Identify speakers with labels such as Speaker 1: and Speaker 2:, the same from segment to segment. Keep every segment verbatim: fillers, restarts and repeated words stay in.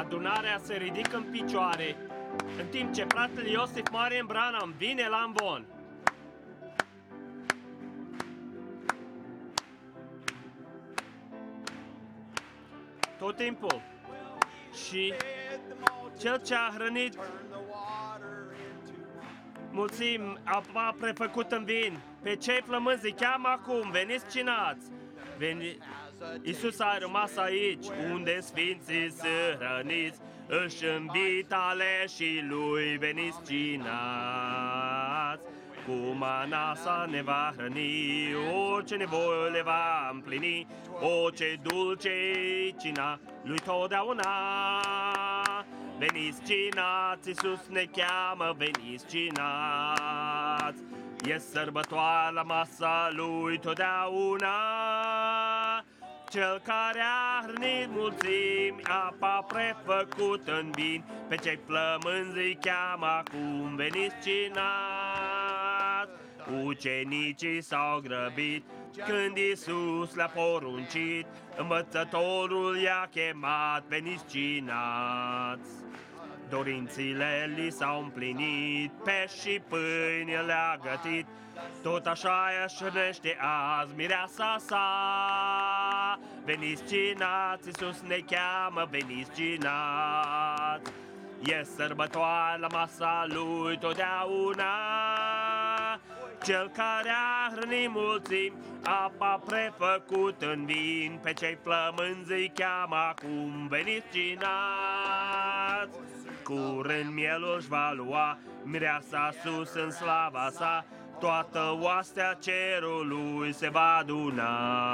Speaker 1: Adunarea se ridică în picioare, în timp ce fratele Iosif Marian Branham vine la amvon. Tot timpul. Și cel ce a hrănit mulțimi apa prefăcut în vin, pe cei flămânzi îi cheamă acum, veniți cinați. Veni... Iisus a rămas aici, unde sfinții sunt hrăniți, își invită aleșii lui, veniți cinați. Cu mana sa ne va hrăni, orice nevoie le va împlini, o, ce dulce cina lui totdeauna. Veniți cinați, Iisus ne cheamă, veniți cinați. E sărbătoare la masa lui totdeauna. Cel care a hrănit mulțimi, apa prefăcut în vin, pe cei flămânzi îi cheamă acum, veniți cinați. Ucenicii s-au grăbit când Iisus le-a poruncit, învățătorul i-a chemat, veniți cinați. Dorințile li s-au împlinit, pești și pâine le-a gătit, tot așa își hrănește azi mireasa sa. Veniți cinați, Iisus ne cheamă, veniți cinați. E sărbătoare la masa lui totdeauna. Cel care a hrănit mulțimi, apa prefăcut în vin, pe cei flămânzi îi cheamă acum, veniți cinați. Curând mielul își va lua mireasa sus în slava sa, toată oastea cerului se va aduna.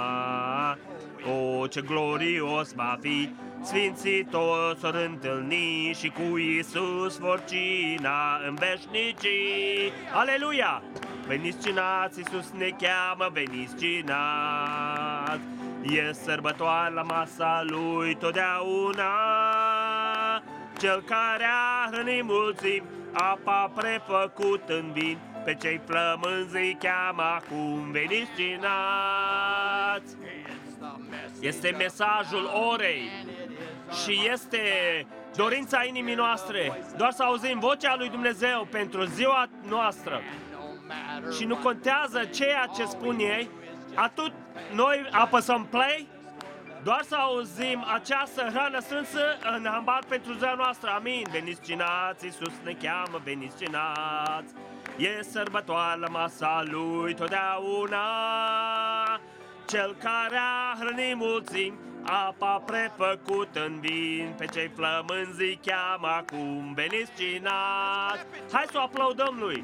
Speaker 1: O, ce glorios va fi, sfinții toți s-or întâlni și cu Iisus vor cina în veșnicii. Aleluia! Veniți cinați, Iisus ne cheamă, veniți cinați. E sărbătoare la masa lui totdeauna. Cel care a hrănit mulțimi, apa prefăcut în vin, pe cei flămânzi îi cheamă acum, veniți cinați. Este mesajul orei și este dorința inimii noastre, doar să auzim vocea lui Dumnezeu pentru ziua noastră. Și nu contează ceea ce spun ei, atât noi apăsăm play, doar să auzim această hrană strânsă în hambar pentru ziua noastră. Amin. Veniți cinați, Iisus ne cheamă, veniți cinați. E sărbătoare la masa lui totdeauna. Cel care a hrănit mulțimi, apa prefăcut în vin, pe cei flămânzi îi cheamă acum, veniți cinați. Hai să o aplaudăm lui.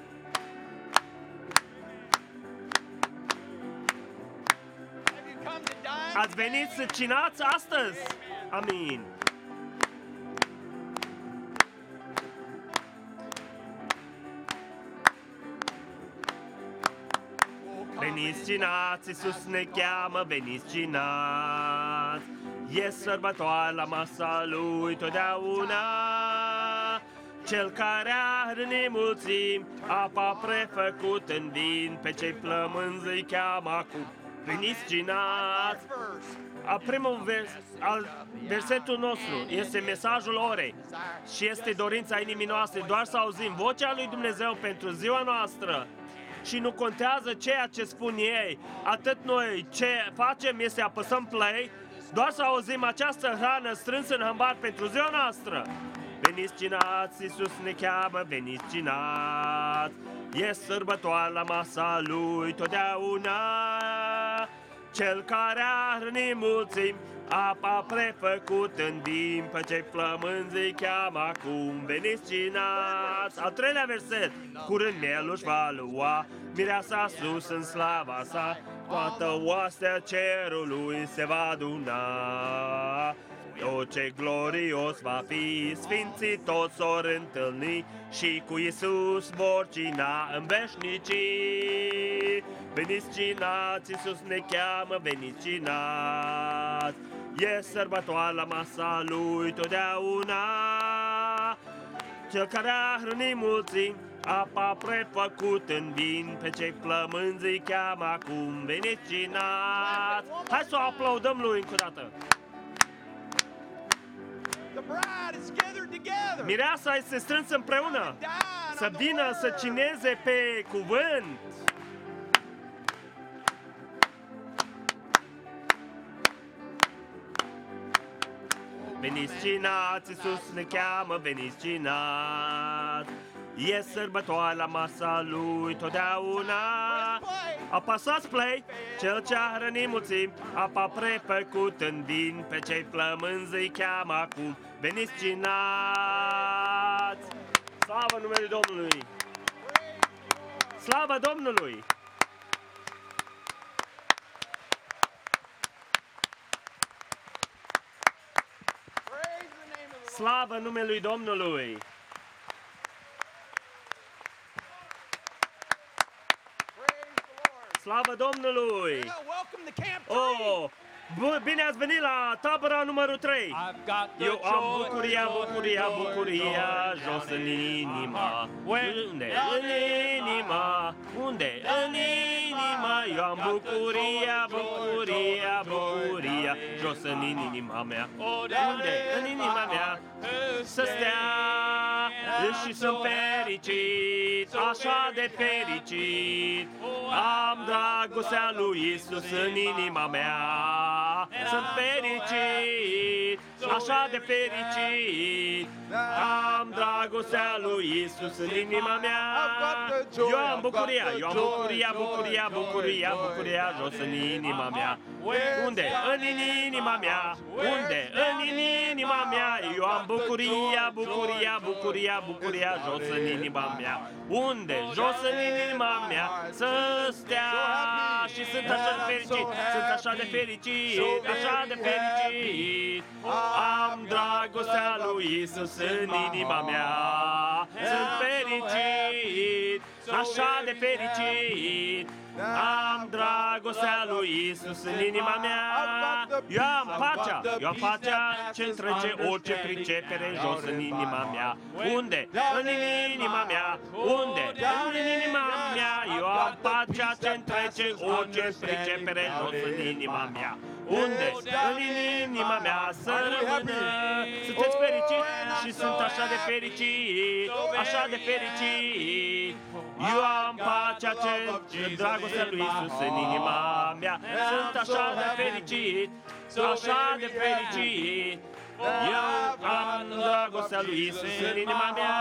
Speaker 1: Ați venit să cinați astăzi? Amin. Veniți cinați, Iisus ne cheamă, veniți cinați. E sărbătoare la masa lui totdeauna. Cel care a hrănit mulțimi, apa prefăcut în vin, pe cei flămânzi îi cheamă acum, veniți cinați. A primul vers, al versetul nostru este mesajul orei și este dorința inimii noastre, doar să auzim vocea lui Dumnezeu pentru ziua noastră. Și nu contează ceea ce spun ei, atât noi ce facem este apăsăm play, doar să auzim această hrană strânsă în hambar pentru ziua noastră. Veniți cinați, Iisus ne cheamă, veniți cinați. E sărbătoare la masa lui totdeauna. Cel care a hrănit mulțimi, apa prefăcut în vin, pe cei flămânzi îi cheamă acum, veniți cinați. Al treilea verset. Curând mielul își va lua mireasa sus în slava sa, toată oastea cerului se va aduna. O, ce glorios va fi, sfinții toți s-or întâlni și cu Iisus vor cina în veșnicii. Veniți cinați, Iisus ne cheamă, veniți cinați. E sărbătoare la masa lui totdeauna. Cel care a hrănit mulțimi, apa prefăcut în vin, pe cei flămânzi îi cheamă acum, veniți cinați. Hai să o aplaudăm lui încă o dată.
Speaker 2: bride is gathered together.
Speaker 1: Mireasa este strânsă împreună să vină să cineze pe cuvânt. Veniți cinați, Iisus ne cheamă, veniți cinați. E sărbătoare la masa Lui totdeauna. Apăsați play, cel ce a hrănit mulțimi, apa prefăcut în vin, pe cei flămânzi îi cheamă acum. Veniți cinați! Slavă numele Domnului! Slavă Domnului! Slavă numelui Domnului! Slavă Domnului! Oh, bine ați venit la tabăra numărul trei! Eu am bucuria, bucuria, bucuria jos în inima. Unde? În inima. Unde? În inima. Eu am bucuria, bucuria, bucuria jos în inima mea. Unde? În inima mea. Să stea și sunt fericit, așa de fericit. Am dragostea lui Iisus în inima mea. Sunt fericit, așa de fericit. Am dragostea lui Iisus în inima mea. Eu am bucuria, eu am bucuria, bucuria, bucuria, bucuria jos în inima mea. Unde? În inima mea. Unde? În inima mea. Eu am bucuria, bucuria, bucuria, bucuria jos în inima mea. Unde? Jos în inima mea. Să stea și sunt așa de fericit. Sunt așa de fericit, așa de fericit. Am dragostea lui Iisus în inima mea. Sunt fericit, așa de fericit. Am dragostea lui Iisus în inima mea. Eu am pacea, eu am pacea ce întrece orice pricepere jos în inima mea. Unde? În inima mea. Unde? În inima mea. Eu am pacea ce întrece orice pricepere jos în inima mea. Unde? În inima mea să rămână. Sunteți fericiți și sunt așa de fericit, așa de fericit. Eu am pacea ce dragostea lui Iisus în inima mea. Sunt așa de fericit, așa de fericit. Eu am dragostea lui Iisus în inima mea.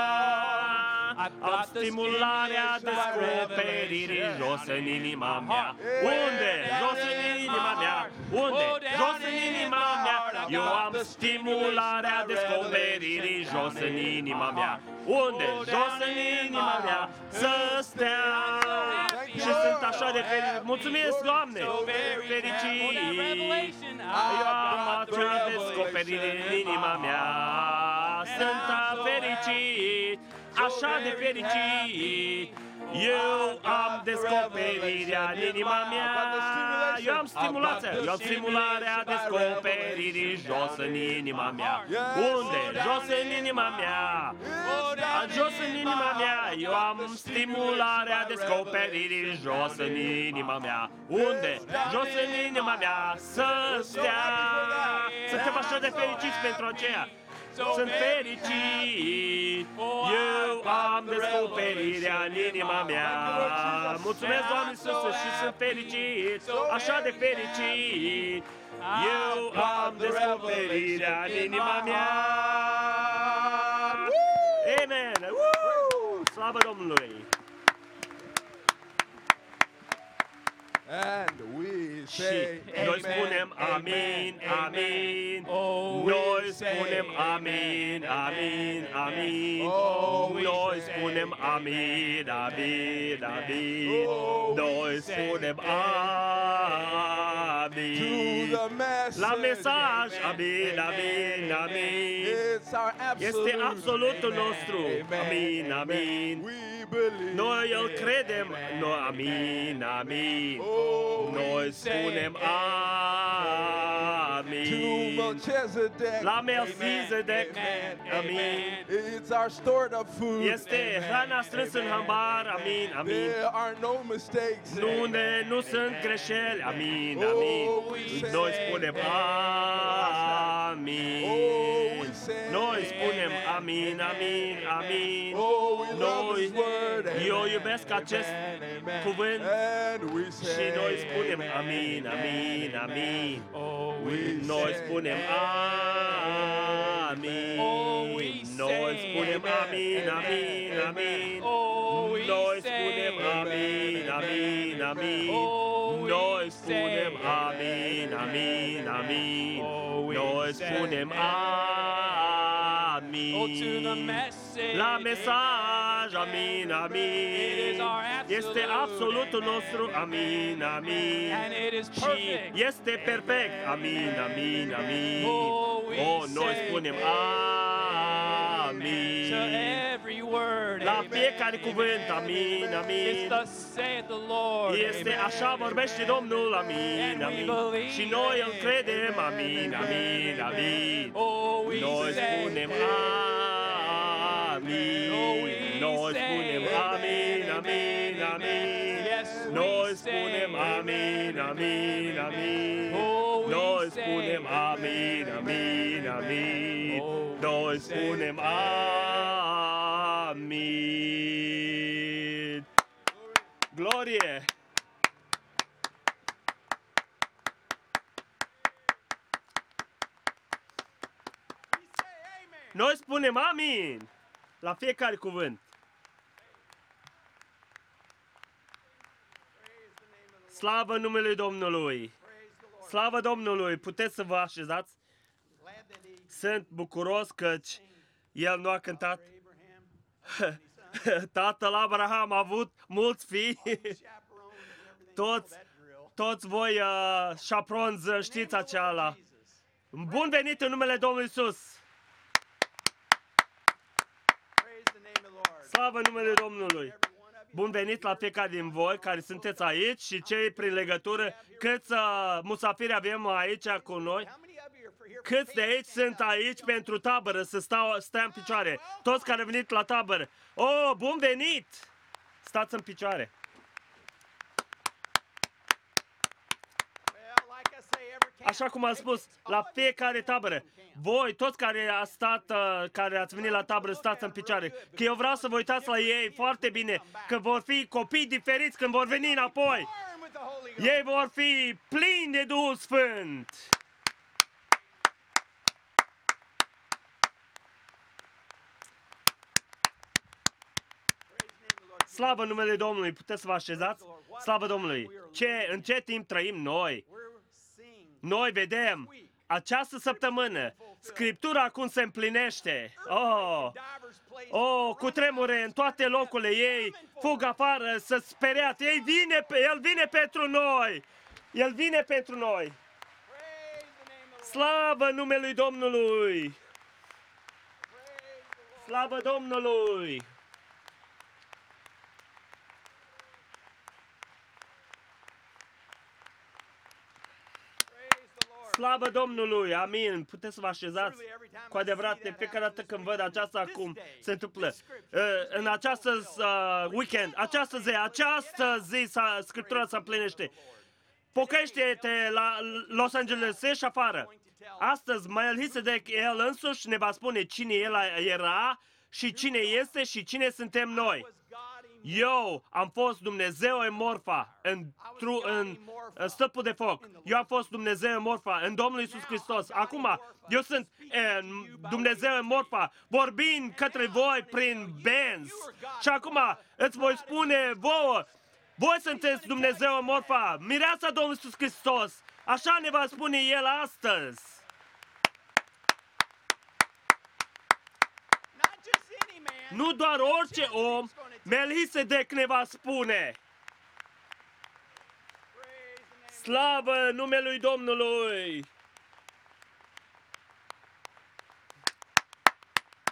Speaker 1: Am stimularea descoperirii jos în inima mea. Unde? Jos în inima mea. Unde? Jos în inima mea. Eu am stimularea descoperirii jos în inima mea. Unde? Jos în inima mea. Să stea și sunt așa de fericit. Mulțumesc, Doamne! Fericit! Eu am acea descoperire în inima mea. Sunt fericit! Așa de fericit, eu am descoperirea în inima mea. Eu am stimulația, eu am stimularea descoperirii jos în inima mea. Unde? Jos în inima mea. Jos în inima mea. Eu am stimularea descoperirii jos în inima mea. Unde? Jos în inima mea. Să stea. Suntem așa de fericiți pentru aceea. Sunt fericit, eu am descoperirea în inima mea. Mulțumesc, Doamne Iisuse, și sunt fericit, așa de fericit. Eu am descoperirea în inima mea. Amen! Woo! Slavă Domnului!
Speaker 2: And we say
Speaker 1: Și noi spunem amin, amin. Noi spunem amin, amin, amin. Noi spunem amin, amin, amin. Noi spunem amin. La mesaj, amin, amin, amin.
Speaker 2: absolute.
Speaker 1: Este absolutul
Speaker 2: Amen,
Speaker 1: nostru.
Speaker 2: amen,
Speaker 1: Amin,
Speaker 2: amen.
Speaker 1: amin.
Speaker 2: We believe
Speaker 1: Noi îl
Speaker 2: it.
Speaker 1: credem.
Speaker 2: Amen,
Speaker 1: Noi, amin,
Speaker 2: amen.
Speaker 1: amin.
Speaker 2: Oh, we
Speaker 1: Noi
Speaker 2: say
Speaker 1: spunem
Speaker 2: amen. To
Speaker 1: amin.
Speaker 2: Melchizedek.
Speaker 1: La Melchizedek.
Speaker 2: Amen,
Speaker 1: Amin.
Speaker 2: It's our stored up food.
Speaker 1: Este
Speaker 2: Amen,
Speaker 1: hrana strânsă în
Speaker 2: amen,
Speaker 1: hambar.
Speaker 2: amen.
Speaker 1: Amin, amin.
Speaker 2: There are no mistakes.
Speaker 1: Nu,
Speaker 2: Amen,
Speaker 1: ne, nu sunt
Speaker 2: amen,
Speaker 1: greșeli.
Speaker 2: amen.
Speaker 1: Amin,
Speaker 2: Oh,
Speaker 1: amin.
Speaker 2: we say
Speaker 1: Noi spunem amin.
Speaker 2: Oh, we say
Speaker 1: Noi spunem
Speaker 2: amen,
Speaker 1: amin, amin, amin.
Speaker 2: Oh, we love
Speaker 1: Noi,
Speaker 2: His word.
Speaker 1: eu
Speaker 2: Amen,
Speaker 1: iubesc acest
Speaker 2: amen, amen.
Speaker 1: cuvânt
Speaker 2: And we say
Speaker 1: și noi spunem amin, amin, amin.
Speaker 2: Oh, we
Speaker 1: Noi
Speaker 2: say
Speaker 1: spunem amin.
Speaker 3: Oh, we
Speaker 1: Noi
Speaker 3: say
Speaker 1: spunem amin, amin, amin.
Speaker 3: Oh, we
Speaker 1: Noi
Speaker 3: say
Speaker 1: spunem amin, amin, amin.
Speaker 3: Oh, we
Speaker 1: Noi
Speaker 3: say
Speaker 1: spunem amin, amin, amin.
Speaker 3: Oh, we
Speaker 1: Noi
Speaker 3: say
Speaker 1: spunem
Speaker 3: Oh, to the
Speaker 1: amin.
Speaker 3: message.
Speaker 1: La mesaj, amin,
Speaker 3: It is
Speaker 1: amin.
Speaker 3: our
Speaker 1: Este absolutul nostru, amin, amin.
Speaker 3: And it is
Speaker 1: Și
Speaker 3: perfect.
Speaker 1: este perfect, amin, amin, amin.
Speaker 3: Oh, we
Speaker 1: Oh, noi
Speaker 3: say
Speaker 1: spunem
Speaker 3: To
Speaker 1: amin.
Speaker 3: every word.
Speaker 1: La
Speaker 3: amen.
Speaker 1: fiecare cuvânt, amin,
Speaker 3: It's
Speaker 1: amin.
Speaker 3: thus saith the Lord.
Speaker 1: Este
Speaker 3: amen.
Speaker 1: așa vorbește Domnul, amin,
Speaker 3: And we
Speaker 1: amin.
Speaker 3: believe
Speaker 1: Și noi îl credem, amin, amin, amin.
Speaker 3: Oh, we
Speaker 1: Noi
Speaker 3: say
Speaker 1: spunem amin.
Speaker 3: Oh, we
Speaker 1: Noi
Speaker 3: say
Speaker 1: spunem amin, amin, amin.
Speaker 3: Yes, we
Speaker 1: Noi
Speaker 3: say
Speaker 1: spunem amin, amin, amin.
Speaker 3: Oh, we
Speaker 1: Noi
Speaker 3: say
Speaker 1: spunem amin, amin, amin.
Speaker 3: Oh,
Speaker 1: Noi
Speaker 3: we say
Speaker 1: spunem amin. Glorie! Noi spunem amin la fiecare cuvânt. Slavă numele Domnului! Slavă Domnului! Puteți să vă așezați? Sunt bucuros căci el nu a cântat. Tatăl Abraham a avut mulți fii. Toți, toți voi uh, șapronzi știți aceala. Bun venit în numele Domnului Iisus! Slavă numele Domnului! Bun venit la fiecare din voi care sunteți aici și cei prin legătură. Câți uh, musafiri avem aici cu noi? Câți de aici sunt aici pentru tabără să stau, stea în picioare? Toți care au venit la tabără. Oh, bun venit! Stați în picioare. Așa cum am spus, la fiecare tabără, voi, toți care ați stat, uh, care ați venit la tabără, stați în picioare. Că eu vreau să vă uitați la ei foarte bine, că vor fi copii diferiți când vor veni înapoi. Ei vor fi plini de Duhul Sfânt. Slavă numele Domnului, puteți să vă așezați? Slavă Domnului! Ce, în ce timp trăim noi? Noi vedem această săptămână, Scriptura cum se împlinește. Oh, oh, cu tremure în toate locurile ei, fug afară, să speriați. Ei vine, El vine pentru noi. El vine pentru noi. Slavă numelui Domnului! Slavă Domnului! Slavă Domnului! Amin! Puteți să vă așezați? Cu adevărat, de fiecare dată când văd aceasta cum se întâmplă, în această uh, weekend, această zi, această zi, Scriptura se împlinește. Pocăiește-te la Los Angeles, ieși afară. Astăzi, Melchizedek, el însuși ne va spune cine el era și cine este și cine suntem noi. Eu am fost Dumnezeu în Morfa, în, tru, în, în stâlpul de foc. Eu am fost Dumnezeu în Morfa, în Domnul Iisus Hristos. Acum, eu sunt eh, Dumnezeu în Morfa, vorbind către voi prin benzi. Și acum îți voi spune vouă, voi sunteți Dumnezeu în Morfa, mireasa Domnului Iisus Hristos. Așa ne va spune El astăzi. Nu doar orice om, Melchizedek ne va spune. Slavă numelui Domnului!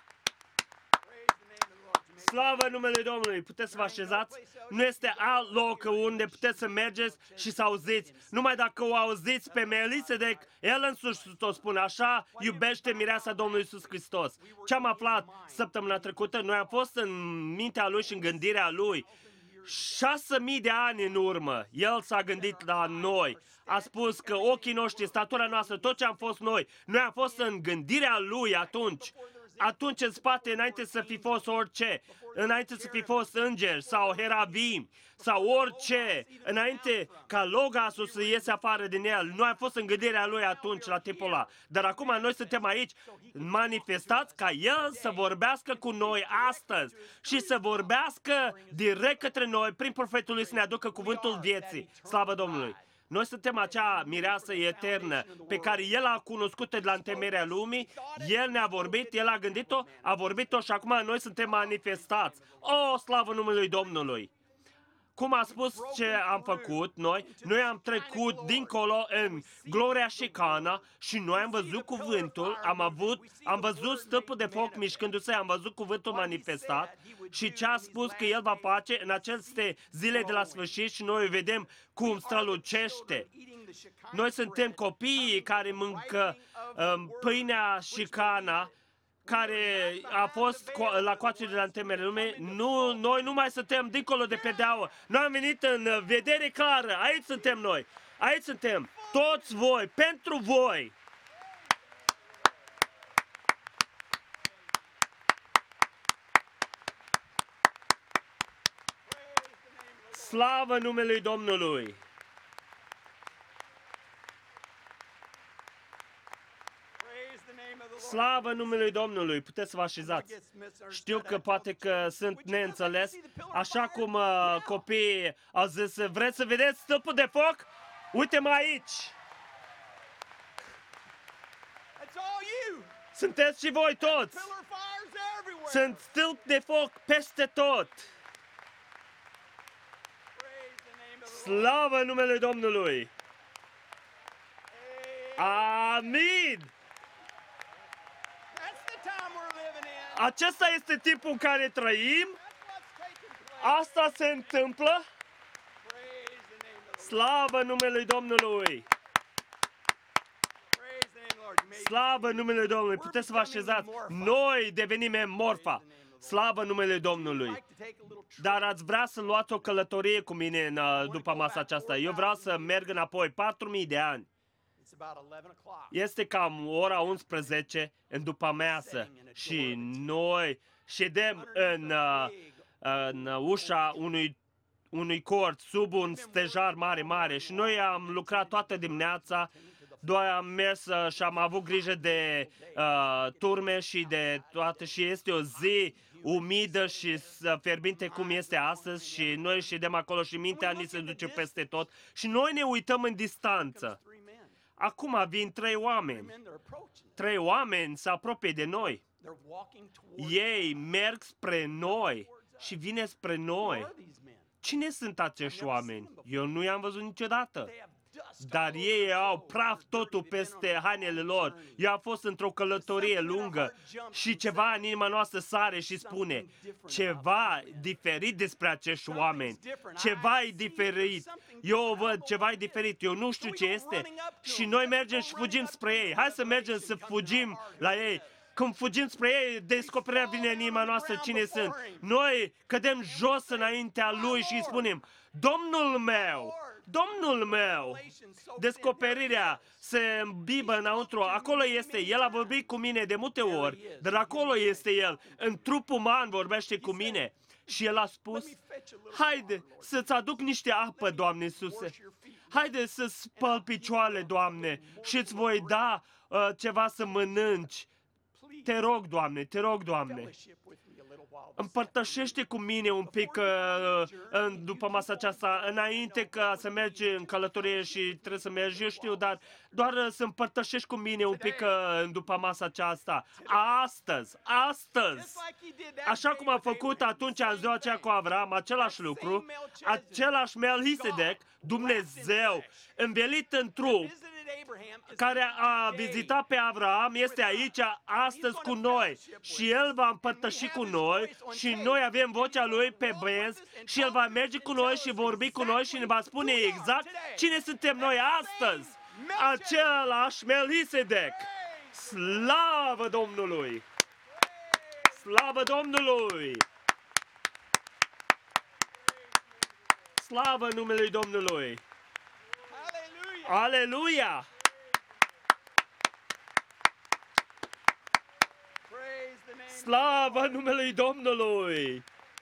Speaker 1: Slavă numele Domnului! Puteți să vă așezați? Nu este alt loc unde puteți să mergeți și să auziți. Numai dacă o auziți pe Melchisedec, el însuși o spune, așa iubește mireasa Domnului Iisus Hristos. Ce am aflat săptămâna trecută? Noi am fost în mintea lui și în gândirea lui. Șase mii de ani în urmă, el s-a gândit la noi. A spus că ochii noștri, statura noastră, tot ce am fost noi, noi am fost în gândirea lui atunci. Atunci în spate, înainte să fi fost orice, înainte să fi fost îngeri sau heravim sau orice, înainte ca Logasul să iese afară din el, noi am fost în gândirea lui atunci, la timpul ăla. Dar acum noi suntem aici manifestați ca el să vorbească cu noi astăzi și să vorbească direct către noi prin profetul lui să ne aducă cuvântul vieții. Slavă Domnului! Noi suntem acea mireasă eternă pe care El a cunoscut-o de la întemeierea lumii, El ne-a vorbit, El a gândit-o, a vorbit-o și acum noi suntem manifestați. O, slavă numelui Domnului! Cum a spus ce am făcut noi, noi am trecut dincolo în gloria și cana și noi am văzut cuvântul, am avut, am văzut stâlpul de foc mișcându-se, am văzut cuvântul manifestat și ce a spus că El va face în aceste zile de la sfârșit și noi vedem cum strălucește. Noi suntem copiii care mâncă um, pâinea și cana, care a fost la coace de la întemeierea lumii. Nu, noi nu mai suntem dincolo de pedeaua. Noi am venit în vedere clară. Aici suntem noi. Aici suntem. Toți voi. Pentru voi. Slavă numelui Domnului. Slavă numelui Domnului! Puteți să vă așezați. Știu că poate că sunt neînțeles, așa cum uh, copiii au zis, vreți să vedeți stâlpul de foc? Uite-mă aici! Sunteți și voi toți! Sunt stâlpi de foc peste tot! Slavă numele Domnului! Amin! Acesta este timpul în care trăim. Asta se întâmplă. Slavă numele Domnului! Slavă numele Domnului! Puteți să vă așezați. Noi devenim Morfa. Slavă numele Domnului! Dar ați vrea să luați o călătorie cu mine în, după masa aceasta. Eu vreau să merg înapoi patru mii de ani. Este cam ora unsprezece în după amiază și noi ședem în, în ușa unui, unui cort sub un stejar mare, mare și noi am lucrat toată dimineața, doi am mers și am avut grijă de uh, turme și de toate și este o zi umidă și fierbinte cum este astăzi și noi ședem acolo și mintea ni se duce peste tot și noi ne uităm în distanță. Acum vin trei oameni. Trei oameni se apropie de noi. Ei merg spre noi și vine spre noi. Cine sunt acești oameni? Eu nu i-am văzut niciodată. Dar ei au praf totul peste hainele lor. Eu am fost într-o călătorie lungă și ceva în inima noastră sare și spune ceva diferit despre acești oameni. Ceva e diferit. Eu văd ceva e diferit. Eu nu știu ce este. Și noi mergem și fugim spre ei. Hai să mergem să fugim la ei. Când fugim spre ei, descoperirea vine în inima noastră cine sunt. Noi cădem jos înaintea lui și îi spunem, Domnul meu! Domnul meu! Descoperirea se îmbibă înăuntru. Acolo este. El a vorbit cu mine de multe ori, dar acolo este El. În trup uman vorbește cu mine. Și El a spus, haide să-ți aduc niște apă, Doamne Iisuse. Haide să-ți spăl picioarele, Doamne, și îți voi da uh, ceva să mănânci. Te rog, Doamne, te rog, Doamne. Împărtășește cu mine un pic uh, în, după masa aceasta, înainte ca să mergi în călătorie și trebuie să mergi, eu știu, dar doar uh, să împărtășești cu mine un pic uh, după masa aceasta. Astăzi, astăzi, așa cum a făcut atunci în ziua aceea cu Avram, același lucru, același Melchisedec, Dumnezeu, învelit în trup, care a vizitat pe Avraam este aici astăzi cu noi și El va împărtăși cu noi și noi avem vocea Lui pe benzi și El va merge cu noi și vorbi cu noi și ne va spune exact cine suntem noi astăzi. Același Melchisedec. Slavă Domnului! Slavă Domnului! Slavă numelui Domnului! Aleluia! Slavă numelui Domnului!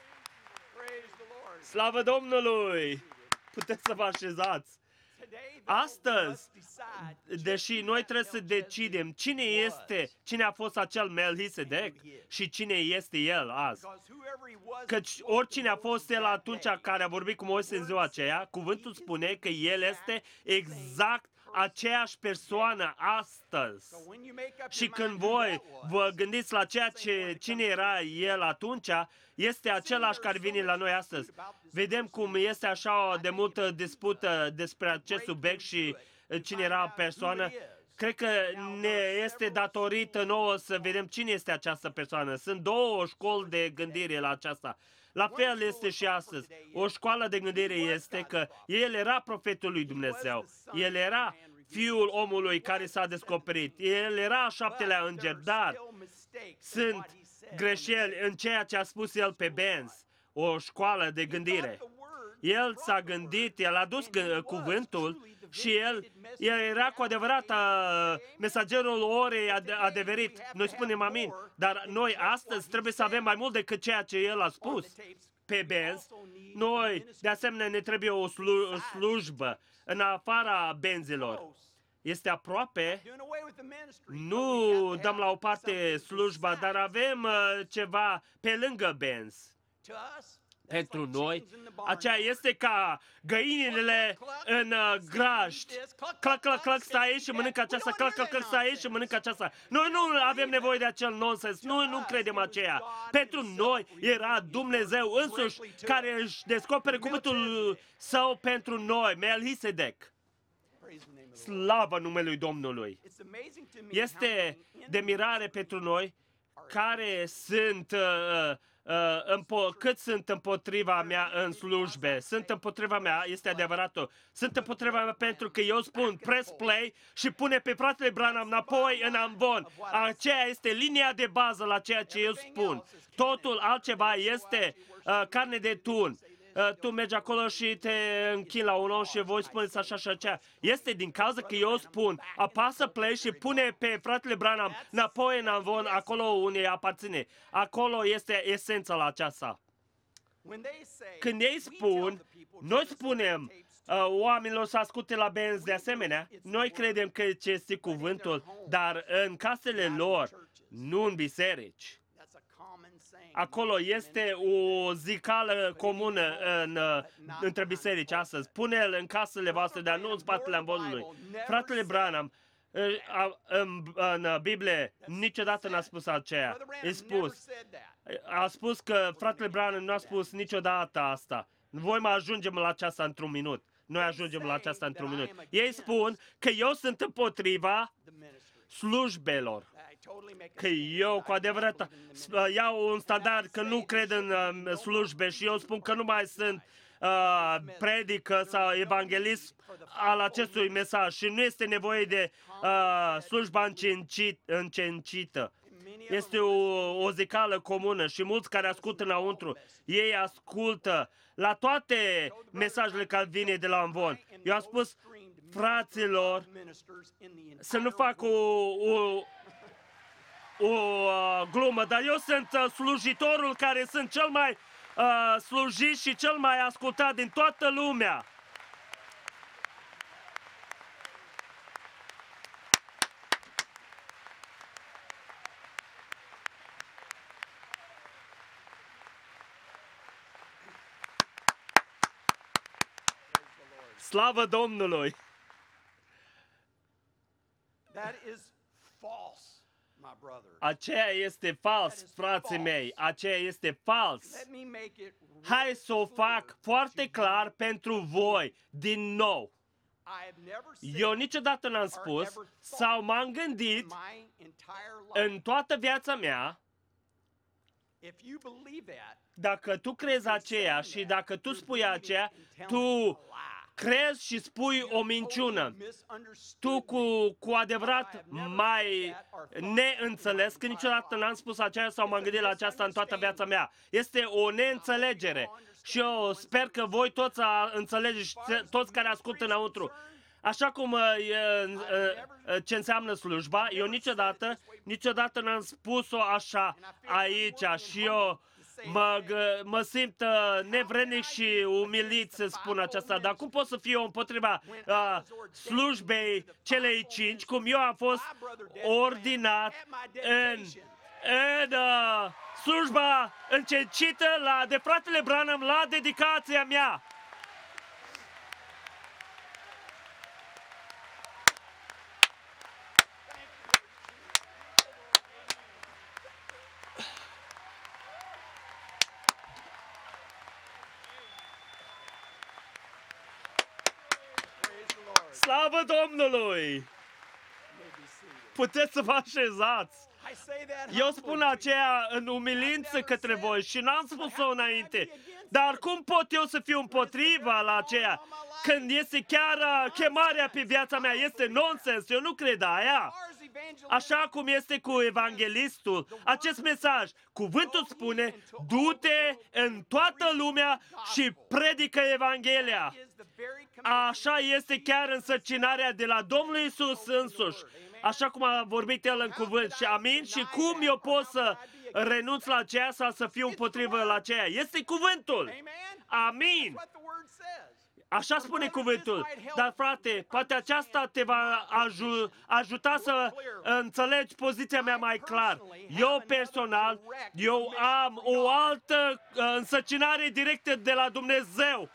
Speaker 1: Slavă Domnului! Puteți să vă așezați. Astăzi, deși noi trebuie să decidem cine este, cine a fost acel Melchisedec și cine este el azi. Căci oricine a fost el atunci care a vorbit cu Moise în ziua aceea, cuvântul spune că el este exact aceeași persoană astăzi. Și când voi vă gândiți la ceea ce, cine era el atunci, este același care vine la noi astăzi. Vedem cum este așa de multă dispută despre acest subiect și cine era persoană. Cred că ne este datorită nouă să vedem cine este această persoană. Sunt două școli de gândire la aceasta. La fel este și astăzi. O școală de gândire este că el era profetul lui Dumnezeu. El era Fiul omului care s-a descoperit. El era a șaptelea înger, dar sunt greșeli în ceea ce a spus el pe benzi. O școală de gândire. El s-a gândit, el a dus cuvântul și el, el era cu adevărat uh, mesagerul orei adeverit. Noi spunem amin. Dar noi astăzi trebuie să avem mai mult decât ceea ce el a spus pe benzi. Noi, de asemenea, ne trebuie o slu- slujbă în afara benzilor. Este aproape, nu dăm la o parte slujba, dar avem uh, ceva pe lângă benzi. Pentru noi, aceea este ca găinile în uh, grajd. Clac, clac, clac, stai aici și mănâncă aceasta, clac, clac, clac, stai aici și mănâncă aceasta. Noi nu avem nevoie de acel nonsens, noi nu credem aceea. Pentru noi era Dumnezeu însuși care își descopere cuvântul său pentru noi, Melchisedec. Slavă numelui Domnului! Este de mirare pentru noi care sunt, uh, uh, împo- cât sunt împotriva mea în slujbe. Sunt împotriva mea, este adevărat. Sunt împotriva mea pentru că eu spun press play și pune pe fratele Branham înapoi în amvon. Aceea este linia de bază la ceea ce eu spun. Totul altceva este uh, carne de tun. Uh, tu mergi acolo și te închini la un om și voi spuneți așa și aceea. Este din cauza că eu spun, apasă play și pune pe fratele Branham înapoi în amvon, acolo unde aparține. Acolo este esența la aceasta. Când ei spun, noi spunem uh, oamenilor să asculte la benzi de asemenea, noi credem că ce este cuvântul, dar în casele lor, nu în biserici. Acolo este o zicală comună în, între biserici astăzi. Pune-l în casele voastre, dar nu în spatele amvonului. Fratele Branham, în, în Biblie, niciodată n-a spus aceea. A spus, a spus că fratele Branham nu a spus niciodată asta. Voi mai ajungem la aceasta într-un minut. Noi ajungem la aceasta într-un minut. Ei spun că eu sunt împotriva slujbelor. Că eu cu adevărat iau un standard că nu cred în uh, slujbe și eu spun că nu mai sunt uh, predică sau evanghelist al acestui mesaj și nu este nevoie de uh, slujba încencit, încencită. Este o, o zicală comună și mulți care ascultă înăuntru, ei ascultă la toate mesajele care vine de la amvon. Eu am spus fraților să nu fac o, o o uh, glumă, dar eu sunt uh, slujitorul care sunt cel mai uh, slujit și cel mai ascultat din toată lumea. Slavă Domnului!
Speaker 4: That is false.
Speaker 1: Aceea este fals, frații mei, aceea este fals. Hai să o fac foarte clar pentru voi, din nou.
Speaker 4: I have never said
Speaker 1: Eu niciodată n-am spus sau m-am gândit
Speaker 4: my entire life.
Speaker 1: în toată viața mea,
Speaker 4: If you believe that,
Speaker 1: dacă tu crezi aceea și dacă tu spui aceea, tu crezi și spui o minciună. Tu cu, cu adevărat mai neînțeles, că niciodată n-am spus aceea sau m-am gândit la aceasta în toată viața mea. Este o neînțelegere și eu sper că voi toți a- înțelegeți, toți care ascultă înăuntru. Așa cum uh, e, uh, uh, ce înseamnă slujba, eu niciodată, niciodată n-am spus-o așa aici și eu mă, gă- mă simt uh, nevrednic și umilit să spun aceasta. Dar cum pot să fiu împotriva uh, slujbei celei cinci, cum eu am fost ordinat în, în uh, slujba încencită la, de fratele Branham la dedicația mea?
Speaker 4: praise the Lord.
Speaker 1: Slavă Domnului!
Speaker 4: You may be seated.
Speaker 1: Puteți să vă așezați.
Speaker 4: I say that
Speaker 1: Eu
Speaker 4: humbly
Speaker 1: spun
Speaker 4: to you.
Speaker 1: aceea în umilință către voi și n-am spus-o înainte. Dar cum pot eu să fiu împotriva la aceea când este chiar uh, chemarea pe viața mea? Este nonsens, eu nu cred aia.
Speaker 4: Ours evangelism,
Speaker 1: Așa cum este cu evanghelistul, acest mesaj, cuvântul spune, du-te în toată lumea și predică Evanghelia.
Speaker 4: is the very command.
Speaker 1: Așa este chiar însărcinarea de la Domnul Iisus însuși, așa cum a vorbit El în cuvânt. Și amin? Și cum eu pot să renunț la aceea sau să fiu împotrivă la aceea? Este cuvântul.
Speaker 4: Amen?
Speaker 1: Amin.
Speaker 4: What the word says.
Speaker 1: Așa spune cuvântul. Dar frate, poate aceasta te va aju- ajuta să înțelegi poziția mea mai clar. Eu personal, eu am o altă uh, însărcinare directă de la Dumnezeu.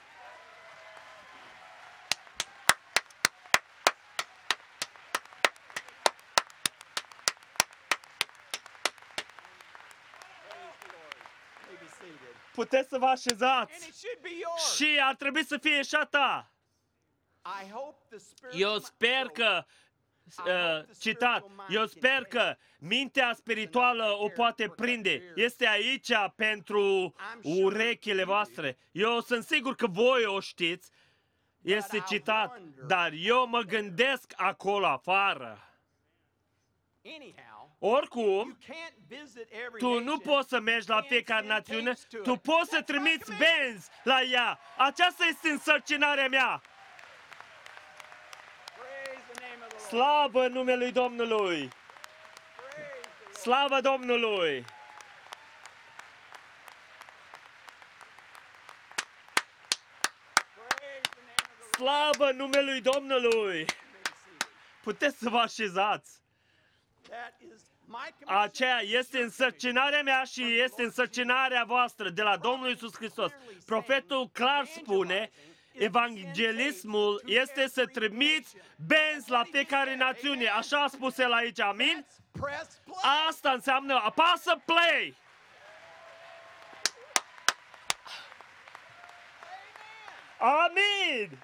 Speaker 4: Praise the Lord. You may be seated.
Speaker 1: Puteți să vă
Speaker 4: And
Speaker 1: așezați.
Speaker 4: it should be yours.
Speaker 1: Și ar trebui să fie și a ta.
Speaker 4: I hope the spiritual
Speaker 1: Eu
Speaker 4: mind-
Speaker 1: sper că, uh, citat, eu sper că mintea spirituală o poate prinde. Este aici pentru urechile voastre. Eu sunt sigur că voi o știți. Este citat, dar eu mă gândesc acolo afară.
Speaker 4: Anyhow,
Speaker 1: Oricum,
Speaker 4: you can't visit every
Speaker 1: tu nu
Speaker 4: nation.
Speaker 1: poți să mergi la fiecare națiune, tu poți să trimiți benzi la ea. Aceasta este însărcinarea mea.
Speaker 4: Praise the name of the Lord.
Speaker 1: Slavă numelui Domnului!
Speaker 4: Praise the Lord.
Speaker 1: Slavă Domnului!
Speaker 4: Praise the name of the Lord.
Speaker 1: Slavă numelui Domnului!
Speaker 4: You may be seated.
Speaker 1: Puteți să vă așezați.
Speaker 4: That is my commission.
Speaker 1: Aceea este însărcinarea mea și este însărcinarea voastră de la Domnul Iisus Hristos. Profetul clar spune, evanghelismul este să trimiți benzi la fiecare națiune. Așa a spus el aici, amin?
Speaker 4: Let's press play.
Speaker 1: Asta înseamnă apasă play. Amin!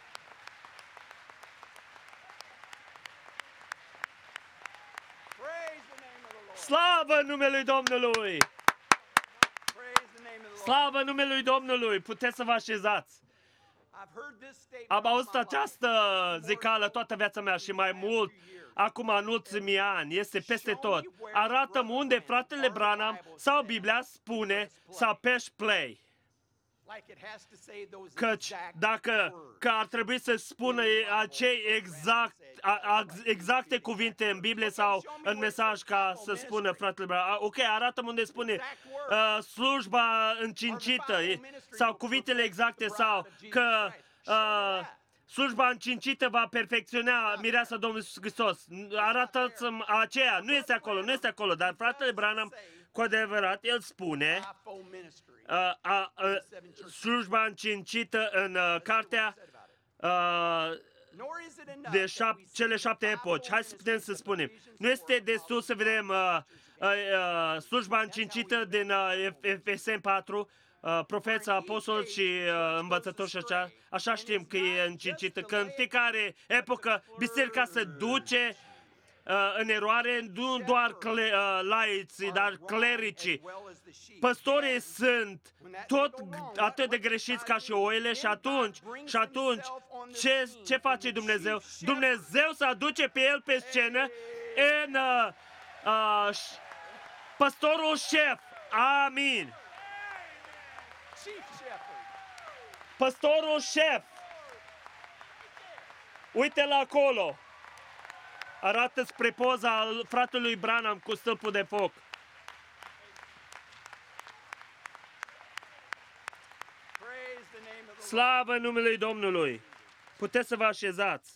Speaker 4: Praise the name of the Lord.
Speaker 1: Slavă numelui Domnului!
Speaker 4: Praise the name of the Lord.
Speaker 1: Slavă numelui Domnului! Puteți să vă așezați.
Speaker 4: I've heard this statement
Speaker 1: Am
Speaker 4: all
Speaker 1: auzit
Speaker 4: my life.
Speaker 1: această zicală toată viața mea și mai mult acum în ultimii ani. Este peste tot. Arată-mi unde fratele Branham sau Biblia spune să apeși play.
Speaker 4: Like it has to say those
Speaker 1: Căci
Speaker 4: exact
Speaker 1: dacă
Speaker 4: words.
Speaker 1: că ar trebui să spună acei exact, a, a, exacte cuvinte în Biblie sau în mesaj ca să spună fratele Branham. Ok, arată-mi unde spune uh, slujba încincită e- sau cuvintele exacte sau că uh, slujba încincită va perfecționa mireasa Domnului Iisus Hristos. Arată-mi aceea. Nu este acolo, nu este acolo. Dar fratele Branham, cu adevărat, el spune
Speaker 4: Fivefold ministry.
Speaker 1: uh, a, uh, slujba încincită în uh, cartea uh,
Speaker 4: Nor is it enough
Speaker 1: de
Speaker 4: that
Speaker 1: șap-
Speaker 4: we see
Speaker 1: cele șapte
Speaker 4: the
Speaker 1: epoci. Hai să
Speaker 4: fivefold
Speaker 1: putem să
Speaker 4: ministry
Speaker 1: spunem.
Speaker 4: of Ephesians
Speaker 1: Nu este
Speaker 4: four,
Speaker 1: destul să
Speaker 4: Colossians
Speaker 1: vedem uh, uh, uh, slujba încincită din uh, Ef- Efeseni patru, uh, profeți, apostoli și uh, învățători și așa. Așa știm că e încincită, că în fiecare epocă biserica se duce uh, în eroare, nu doar cle, uh, laiții, dar clericii. Păstorii sunt tot atât de greșiți ca și oile și atunci, și atunci ce, ce face Dumnezeu? Dumnezeu se aduce pe el pe scenă în uh, uh, păstorul șef. Amin. Păstorul șef. Uite-l acolo. Arată spre poza al fratelui Branham cu stâlpul de foc. Slavă numele Domnului! Puteți să vă așezați.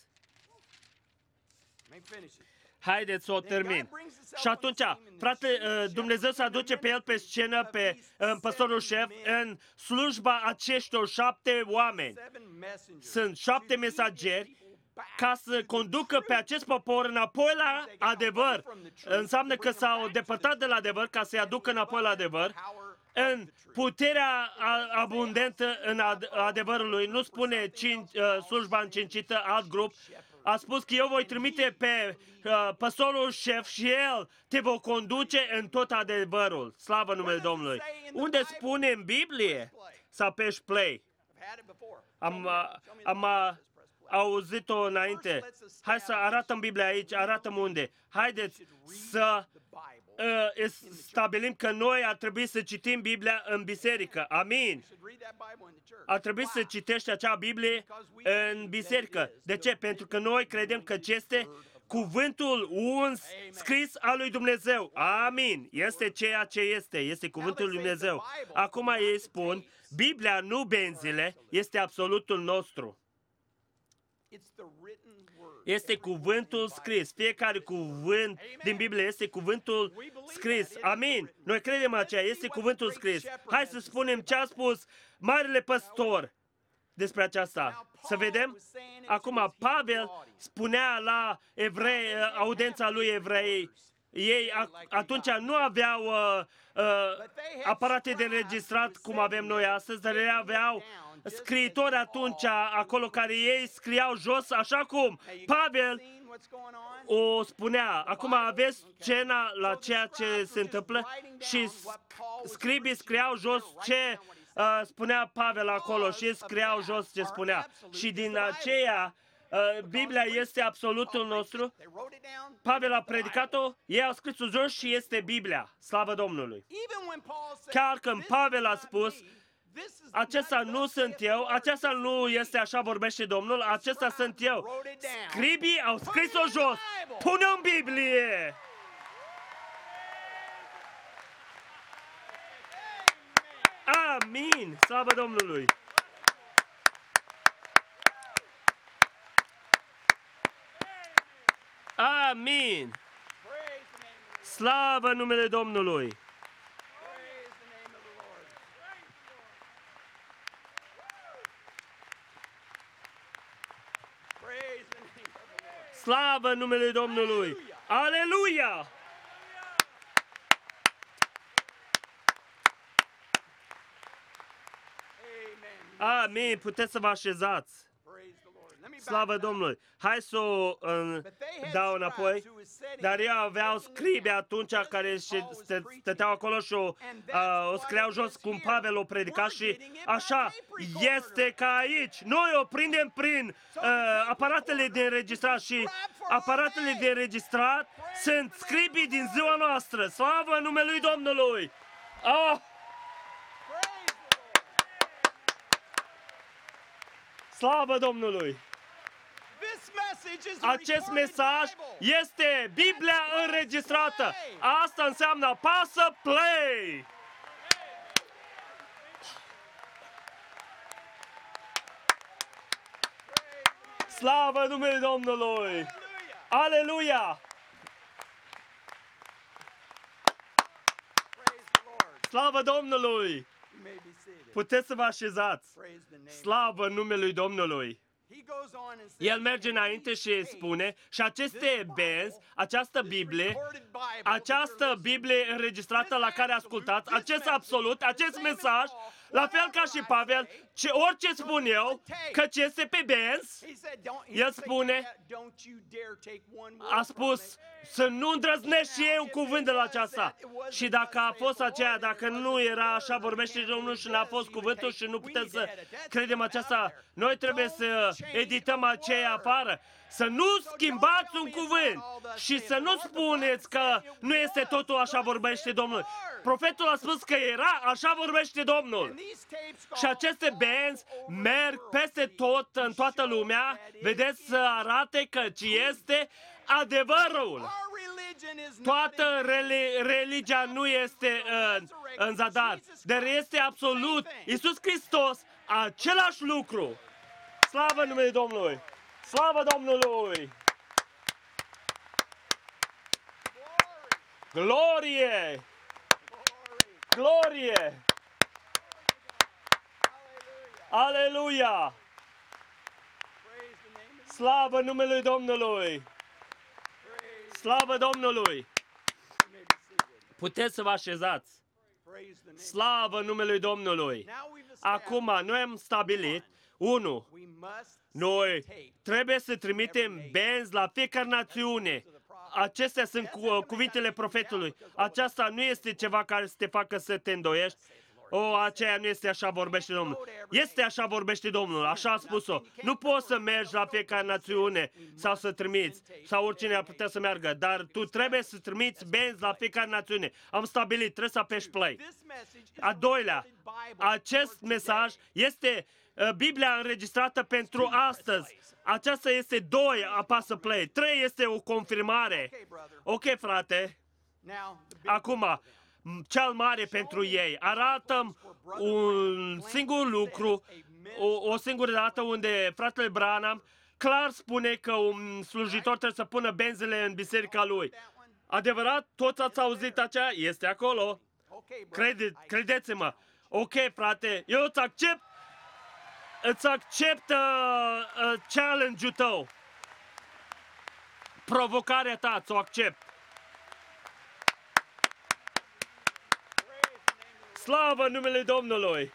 Speaker 1: Haideți să o termin. Și atunci, frate, Dumnezeu se aduce pe el pe scenă, pe păstorul șef, în slujba aceștor șapte oameni. Sunt șapte mesageri ca să conducă pe acest popor înapoi la adevăr. Înseamnă că s-au depărtat de la adevăr ca să-i aducă înapoi la adevăr. În puterea abundentă în adevărului, nu spune cinci, uh, slujba încincită, alt grup, a spus că eu voi trimite pe uh, păstorul șef și el te va conduce în tot adevărul. Slavă numele Domnului. Unde spune în Biblie să apeși play? Am, uh, am uh, auzit-o înainte. Hai să arătăm Biblia aici, arătăm unde. Haideți să Uh, stabilim că noi ar trebui să citim Biblia în biserică. Amin. Ar trebui să citești acea Biblie în biserică. De ce? Pentru că noi credem că este cuvântul uns scris al lui Dumnezeu. Amin. Este ceea ce este. Este cuvântul lui Dumnezeu. Acum ei spun, Biblia, nu benzile, este absolutul nostru. Este cuvântul scris. Fiecare cuvânt din Biblie este cuvântul scris. Amin. Noi credem aceea. Este cuvântul scris. Hai să spunem ce a spus Marele Păstor despre aceasta. Să vedem? Acum, Pavel spunea la evrei, audiența lui evrei, ei atunci nu aveau uh, uh, aparate de înregistrat cum avem noi astăzi, dar ei aveau scriitori atunci acolo care ei scriau jos, așa cum Pavel o spunea. Acum aveți scena la ceea ce se întâmplă și scribii scriau jos ce uh, spunea Pavel acolo și scriau jos ce spunea. Și din aceea Uh, Biblia este absolutul nostru. Pavel a predicat-o, ei au scris-o jos și este Biblia. Slavă Domnului! Chiar când Pavel a spus, acesta nu sunt eu, acesta nu este așa vorbește Domnul, acesta sunt eu. Scribii au scris-o jos. Pune-o în Biblie! Amin! Slavă Domnului! Amin! Slavă numele Domnului! Slavă numele Domnului! Aleluia! Amin! Puteți să vă așezați. Slavă Domnului! Hai să o uh, dau înapoi. Dar ei aveau scribe atunci care stăteau acolo și o, uh, o scriau jos cum Pavel o predica și așa este ca aici. Noi o prindem prin uh, aparatele de înregistrat și aparatele de înregistrat sunt scribii din ziua noastră. Slavă numelui Domnului! Oh! Slavă Domnului! Acest mesaj este Biblia înregistrată. Asta înseamnă apasă play. Slavă numele Domnului! Aleluia! Slavă Domnului! Puteți să vă așezați. Slavă numelui Domnului! El merge înainte și spune, și aceste benzi, această Biblie, această Biblie înregistrată la care ascultați, acest absolut, acest mesaj, La fel ca și Pavel, ce orice spun eu, căci este pe benz,
Speaker 4: He said, don't, he
Speaker 1: El
Speaker 4: didn't say,
Speaker 1: spune,
Speaker 4: "Yeah, don't you dare take one word
Speaker 1: a
Speaker 4: from
Speaker 1: spus
Speaker 4: it."
Speaker 1: să nu îndrăznești și eu un cuvânt de la aceasta. Și dacă a fost aceea, dacă nu era așa, vorbește Domnul și n-a fost cuvântul și nu putem să credem aceasta, noi trebuie să edităm aceea afară. Să nu schimbați un cuvânt și să nu spuneți că nu este totul așa vorbește Domnul. Profetul a spus că era așa vorbește Domnul.
Speaker 4: And these tapes go
Speaker 1: Și aceste benzi merg peste tot, în toată lumea, vedeți, să arate că ce este adevărul.
Speaker 4: Our religion is not
Speaker 1: Toată
Speaker 4: in
Speaker 1: reli- religia nu este în, în zadar, dar este absolut Iisus Hristos același lucru. Slavă numele Domnului! Slavă Domnului! Glorie! Glorie! Aleluia!
Speaker 4: Praise the name of
Speaker 1: Slavă numele Domnului! Slavă Domnului!
Speaker 4: you may be seated.
Speaker 1: Puteți să vă așezați.
Speaker 4: Praise the name.
Speaker 1: Slavă numele Domnului!
Speaker 4: Now we've established
Speaker 1: Acum, noi am stabilit, unu,
Speaker 4: we must
Speaker 1: noi
Speaker 4: send tape.
Speaker 1: trebuie să trimitem benzi la fiecare națiune. Acestea sunt cu, cuvintele profetului. Aceasta nu este ceva care să te facă să te îndoiești. O, aceea nu este așa vorbește Domnul. Este așa vorbește Domnul, așa a spus-o. Nu poți să mergi la fiecare națiune sau să trimiți, sau oricine ar putea să meargă, dar tu trebuie să trimiți benzi la fiecare națiune. Am stabilit, trebuie să apeși play.
Speaker 4: This message is
Speaker 1: A doilea,
Speaker 4: the Bible
Speaker 1: acest
Speaker 4: for
Speaker 1: mesaj
Speaker 4: today.
Speaker 1: este uh, Biblia înregistrată pentru astăzi. Aceasta este doi, apasă play. Trei este o confirmare.
Speaker 4: Okay, brother.
Speaker 1: Ok, frate.
Speaker 4: Now, the big
Speaker 1: Acum, m, cel mare pentru ei. Arată un singur lucru, o, o singură dată unde fratele Branham clar spune că un slujitor trebuie să pună benzile în biserica lui.
Speaker 4: that one.
Speaker 1: Adevărat? Toți ați auzit aceea? Este acolo.
Speaker 4: Okay, brother.
Speaker 1: Crede,
Speaker 4: I-
Speaker 1: credeți-mă. Ok, frate, eu îți accept, îți accept uh, uh, challenge-ul tău. Provocarea ta, ți-o accept. Slavă numele Domnului!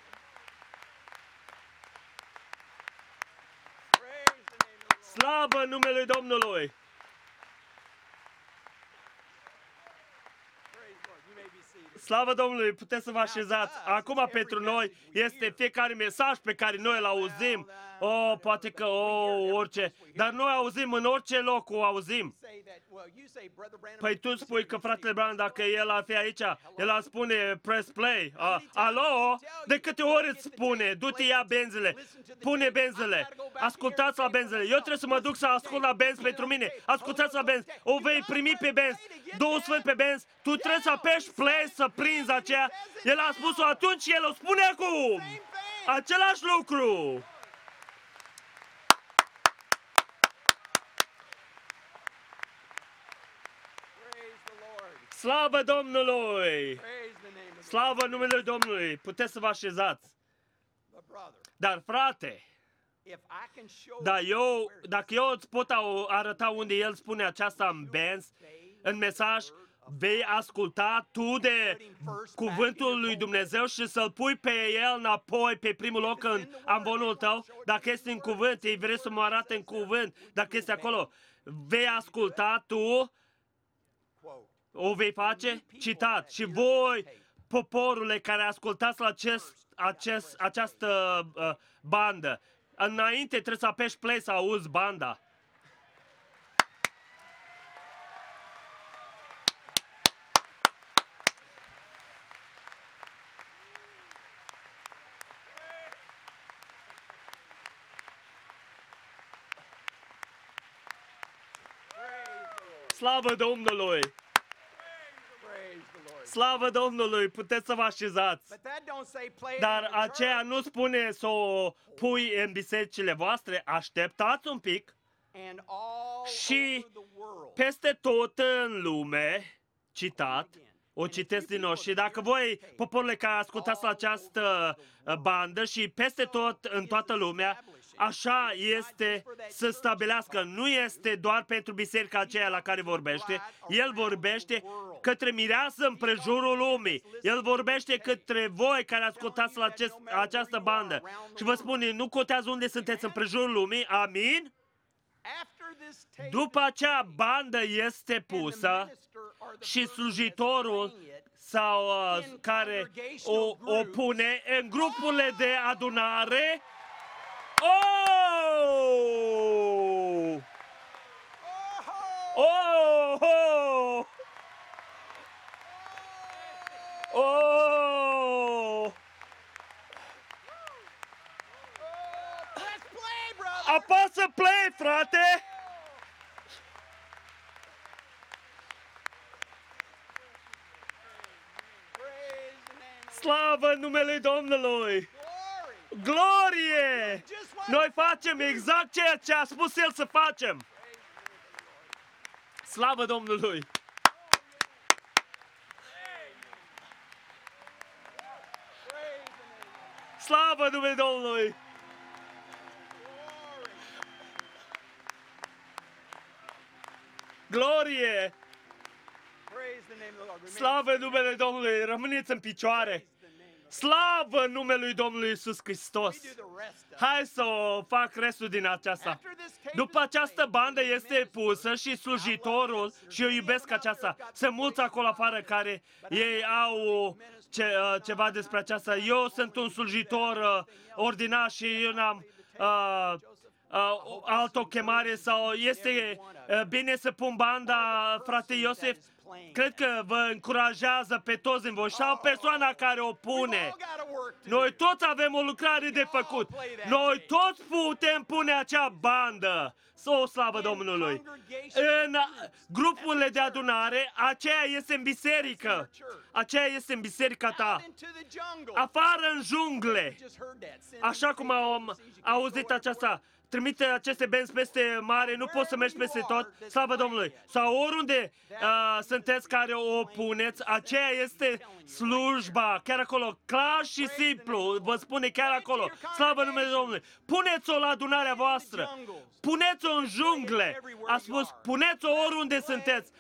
Speaker 4: Praise the name of the Lord.
Speaker 1: Slavă numele Domnului!
Speaker 4: Praise the Lord. You may be seated.
Speaker 1: Slavă Domnului, puteți să vă așezați. Acum pentru noi este fiecare mesaj pe care noi îl auzim. O, poate că, o, orice. Dar noi auzim în orice loc, o auzim.
Speaker 4: Say that, well, you say, Brother Branham,
Speaker 1: Păi tu spui că fratele Branham, dacă el ar fi aici, el ar spune press play. A, alo? De câte ori îți spune, du-te ia benzile, pune benzile, ascultați la benzile. Eu trebuie să mă duc să ascult la benz pentru mine. Ascultați la benz, o vei primi pe benz, Duhul Sfânt pe benz, tu trebuie să apeși play, să prinzi aceea. El a spus-o atunci, el o spune acum. Același lucru.
Speaker 4: praise the Lord.
Speaker 1: Slavă Domnului!
Speaker 4: Praise the name of the
Speaker 1: Slavă numele Domnului! Puteți să vă așezați.
Speaker 4: But brother,
Speaker 1: Dar frate,
Speaker 4: if I can show
Speaker 1: da,
Speaker 4: you
Speaker 1: eu,
Speaker 4: where he
Speaker 1: dacă eu îți pot au- arăta unde el spune aceasta în benz, în mesaj, vei asculta tu de cuvântul lui Dumnezeu și să-l pui pe el înapoi pe primul loc în amvonul tău. Dacă este în cuvânt, ei vrei să mă arate în cuvânt, dacă este acolo, vei asculta tu,
Speaker 4: quote,
Speaker 1: o vei face, citat, și voi, poporule care ascultați la acest, acest, această uh, bandă, înainte trebuie să apeși play să auzi banda. Slavă Domnului!
Speaker 4: praise the Lord.
Speaker 1: Slavă Domnului! Puteți să vă așezați!
Speaker 4: But that don't say play it
Speaker 1: Dar
Speaker 4: in the
Speaker 1: aceea
Speaker 4: church
Speaker 1: nu spune să o pui în bisericile voastre, așteptați un pic.
Speaker 4: and all
Speaker 1: Și
Speaker 4: over the world.
Speaker 1: peste tot în lume, citat, o citesc din nou, și dacă voi, poporule care ascultați la această uh, bandă și peste tot în toată lumea, așa este să stabilească, nu este doar pentru biserica aceea la care vorbește, el vorbește către mireasă împrejurul lumii. El vorbește către voi care ascultați la acest, această bandă. Și vă spune, nu contează unde sunteți împrejurul lumii, amin? După aceea bandă este pusă și slujitorul sau uh, care o, o pune în grupurile de adunare. Oh! Oh! Oh! Oh!
Speaker 4: Press play, brother.
Speaker 1: Apasă play, frate!
Speaker 4: Praise the name of
Speaker 1: Slavă numele Domnului!
Speaker 4: glory.
Speaker 1: Glorie! Noi facem exact ceea ce a spus El să facem. Slavă Domnului!
Speaker 4: Praise the name of
Speaker 1: Slavă numele Domnului!
Speaker 4: glory.
Speaker 1: Glorie!
Speaker 4: Praise the name of the Lord. Remain
Speaker 1: Slavă numele Domnului! Rămâneți în picioare!
Speaker 4: the name of
Speaker 1: Slavă numelui Domnului Iisus Hristos!
Speaker 4: We do the rest of it.
Speaker 1: Hai să o fac restul din aceasta.
Speaker 4: After this tape
Speaker 1: După
Speaker 4: is
Speaker 1: această
Speaker 4: played,
Speaker 1: bandă
Speaker 4: the
Speaker 1: este
Speaker 4: minister,
Speaker 1: pusă și slujitorul, și eu iubesc aceasta. Sunt mulți acolo afară care ei au ce, uh, ceva despre aceasta. Eu sunt un slujitor uh, ordinat și eu n-am uh, uh, altă chemare sau este uh, bine să pun banda, frate Iosef? Cred că vă încurajează pe toți din voi sau persoana care o pune. Noi toți avem o lucrare de făcut. Noi toți putem pune acea bandă. Să o slavă Domnului. În grupurile de adunare, aceea este în biserică. Aceea este în biserica ta. Afară în jungle. Așa cum am auzit aceasta. Trimite aceste benzi peste mare, nu poți să mergi peste tot, slavă Domnului. Sau oriunde uh, sunteți care o puneți, aceea este slujba, chiar acolo, clar și simplu, vă spune chiar acolo, slavă numele Domnului. Puneți-o la adunarea voastră, puneți-o în jungle, a spus, puneți-o oriunde sunteți.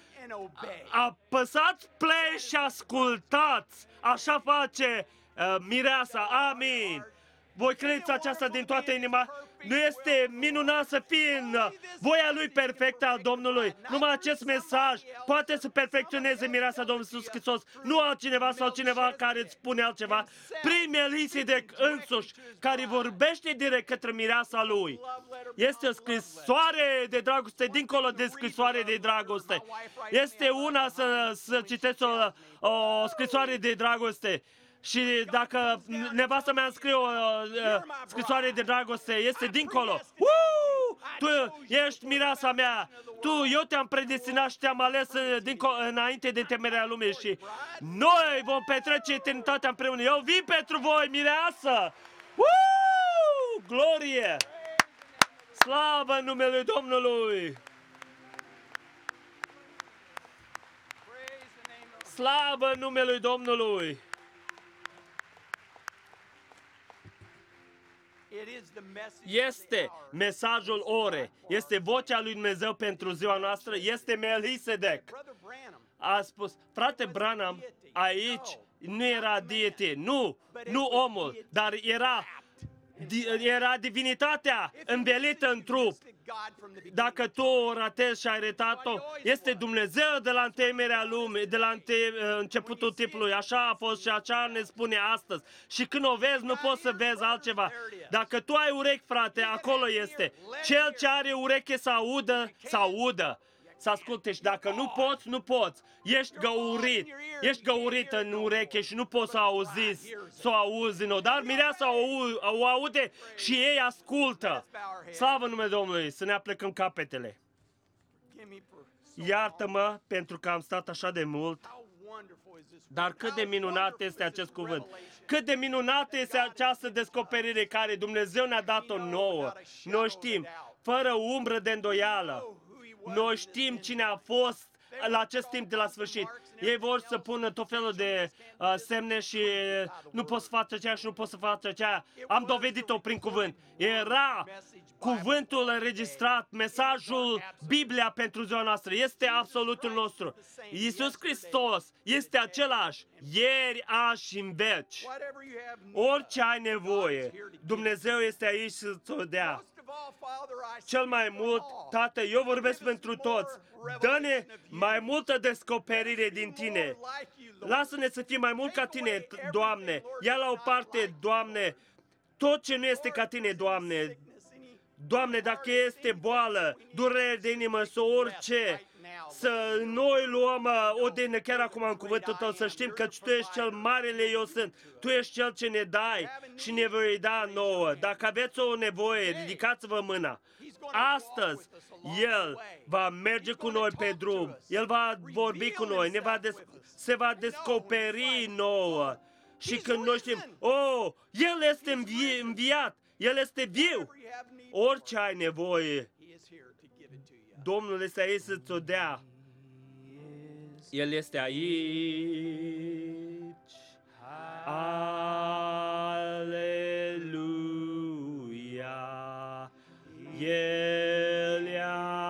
Speaker 1: Apăsați play și ascultați, așa face uh, mireasa, amin. Voi credeți aceasta din toată inima? Nu este minunat să fie în voia Lui perfectă al Domnului? Numai acest mesaj poate să perfecționeze mireasa Domnului Iisus Hristos. Nu altcineva sau cineva care îți spune altceva. Prin Melhisedec însuși, care vorbește direct către mireasa Lui. Este o scrisoare de dragoste, dincolo de scrisoare de dragoste. Este una să, să citeți o, o scrisoare de dragoste. Și dacă nevastă mea îmi scrie o uh, scrisoare de dragoste, este dincolo. Uuu! Tu ești mireasa mea. Tu, eu te-am predestinat și te-am ales dincolo, înainte de temerea lumii și noi vom petrece eternitatea împreună. Eu vin pentru voi, mireasă! Uuu! Glorie! Slavă numelui Domnului! Slavă numelui Domnului! Este mesajul ore, este vocea lui Dumnezeu pentru ziua noastră, este Melhisedec. A spus, frate Branham, aici nu era dietie, nu, nu omul, dar era, era divinitatea învelită în trup. Dacă tu o ratezi și ai retat-o, este Dumnezeu de la întemeierea lumii, de la înte, începutul timpului. Așa a fost și așa ne spune astăzi. Și când o vezi, nu poți să vezi altceva. Dacă tu ai urechi, frate, acolo este. Cel ce are ureche să audă, să audă. Să asculte și dacă nu poți, nu poți. Ești găurit. Ești găurit în ureche și nu poți să auzi, să o auzi. No. Dar mireasa o, o aude și ei ascultă. Slavă numele Domnului, să ne aplecăm capetele. Iartă-mă pentru că am stat așa de mult. Dar cât de minunat este acest cuvânt. Cât de minunată este această descoperire care Dumnezeu ne-a dat-o nouă. Noi știm, fără umbră de îndoială. Noi știm cine a fost la acest timp de la sfârșit. Ei vor să pună tot felul de uh, semne și nu poți să faci aceea și nu poți să faci aceea. Am dovedit-o prin cuvânt. Era cuvântul înregistrat, mesajul, Biblia pentru ziua noastră. Este absolutul nostru. Iisus Hristos este același ieri, azi și în veci. Orice ai nevoie, Dumnezeu este aici să ți-o dea. Cel mai mult, Tată, eu vorbesc pentru toți. Dă-ne mai multă descoperire din Tine. Lasă-ne să fim mai mult ca Tine, Doamne. Ia la o parte, Doamne, tot ce nu este ca Tine, Doamne. Doamne, dacă este boală, durere de inimă sau orice, să noi luăm o denă chiar acum în cuvântul Tău, să știm că Tu ești cel marele eu sunt. Tu ești Cel ce ne dai și ne vei da nouă. Dacă aveți o nevoie, ridicați-vă mâna. Astăzi, El va merge cu noi pe drum. El va vorbi cu noi, ne va des- se va descoperi nouă. Și când noi știm, oh, El este învi- înviat, El este viu. Orice ai nevoie, Domnul este aici să ți-o dea. El este aici. Aleluia. El e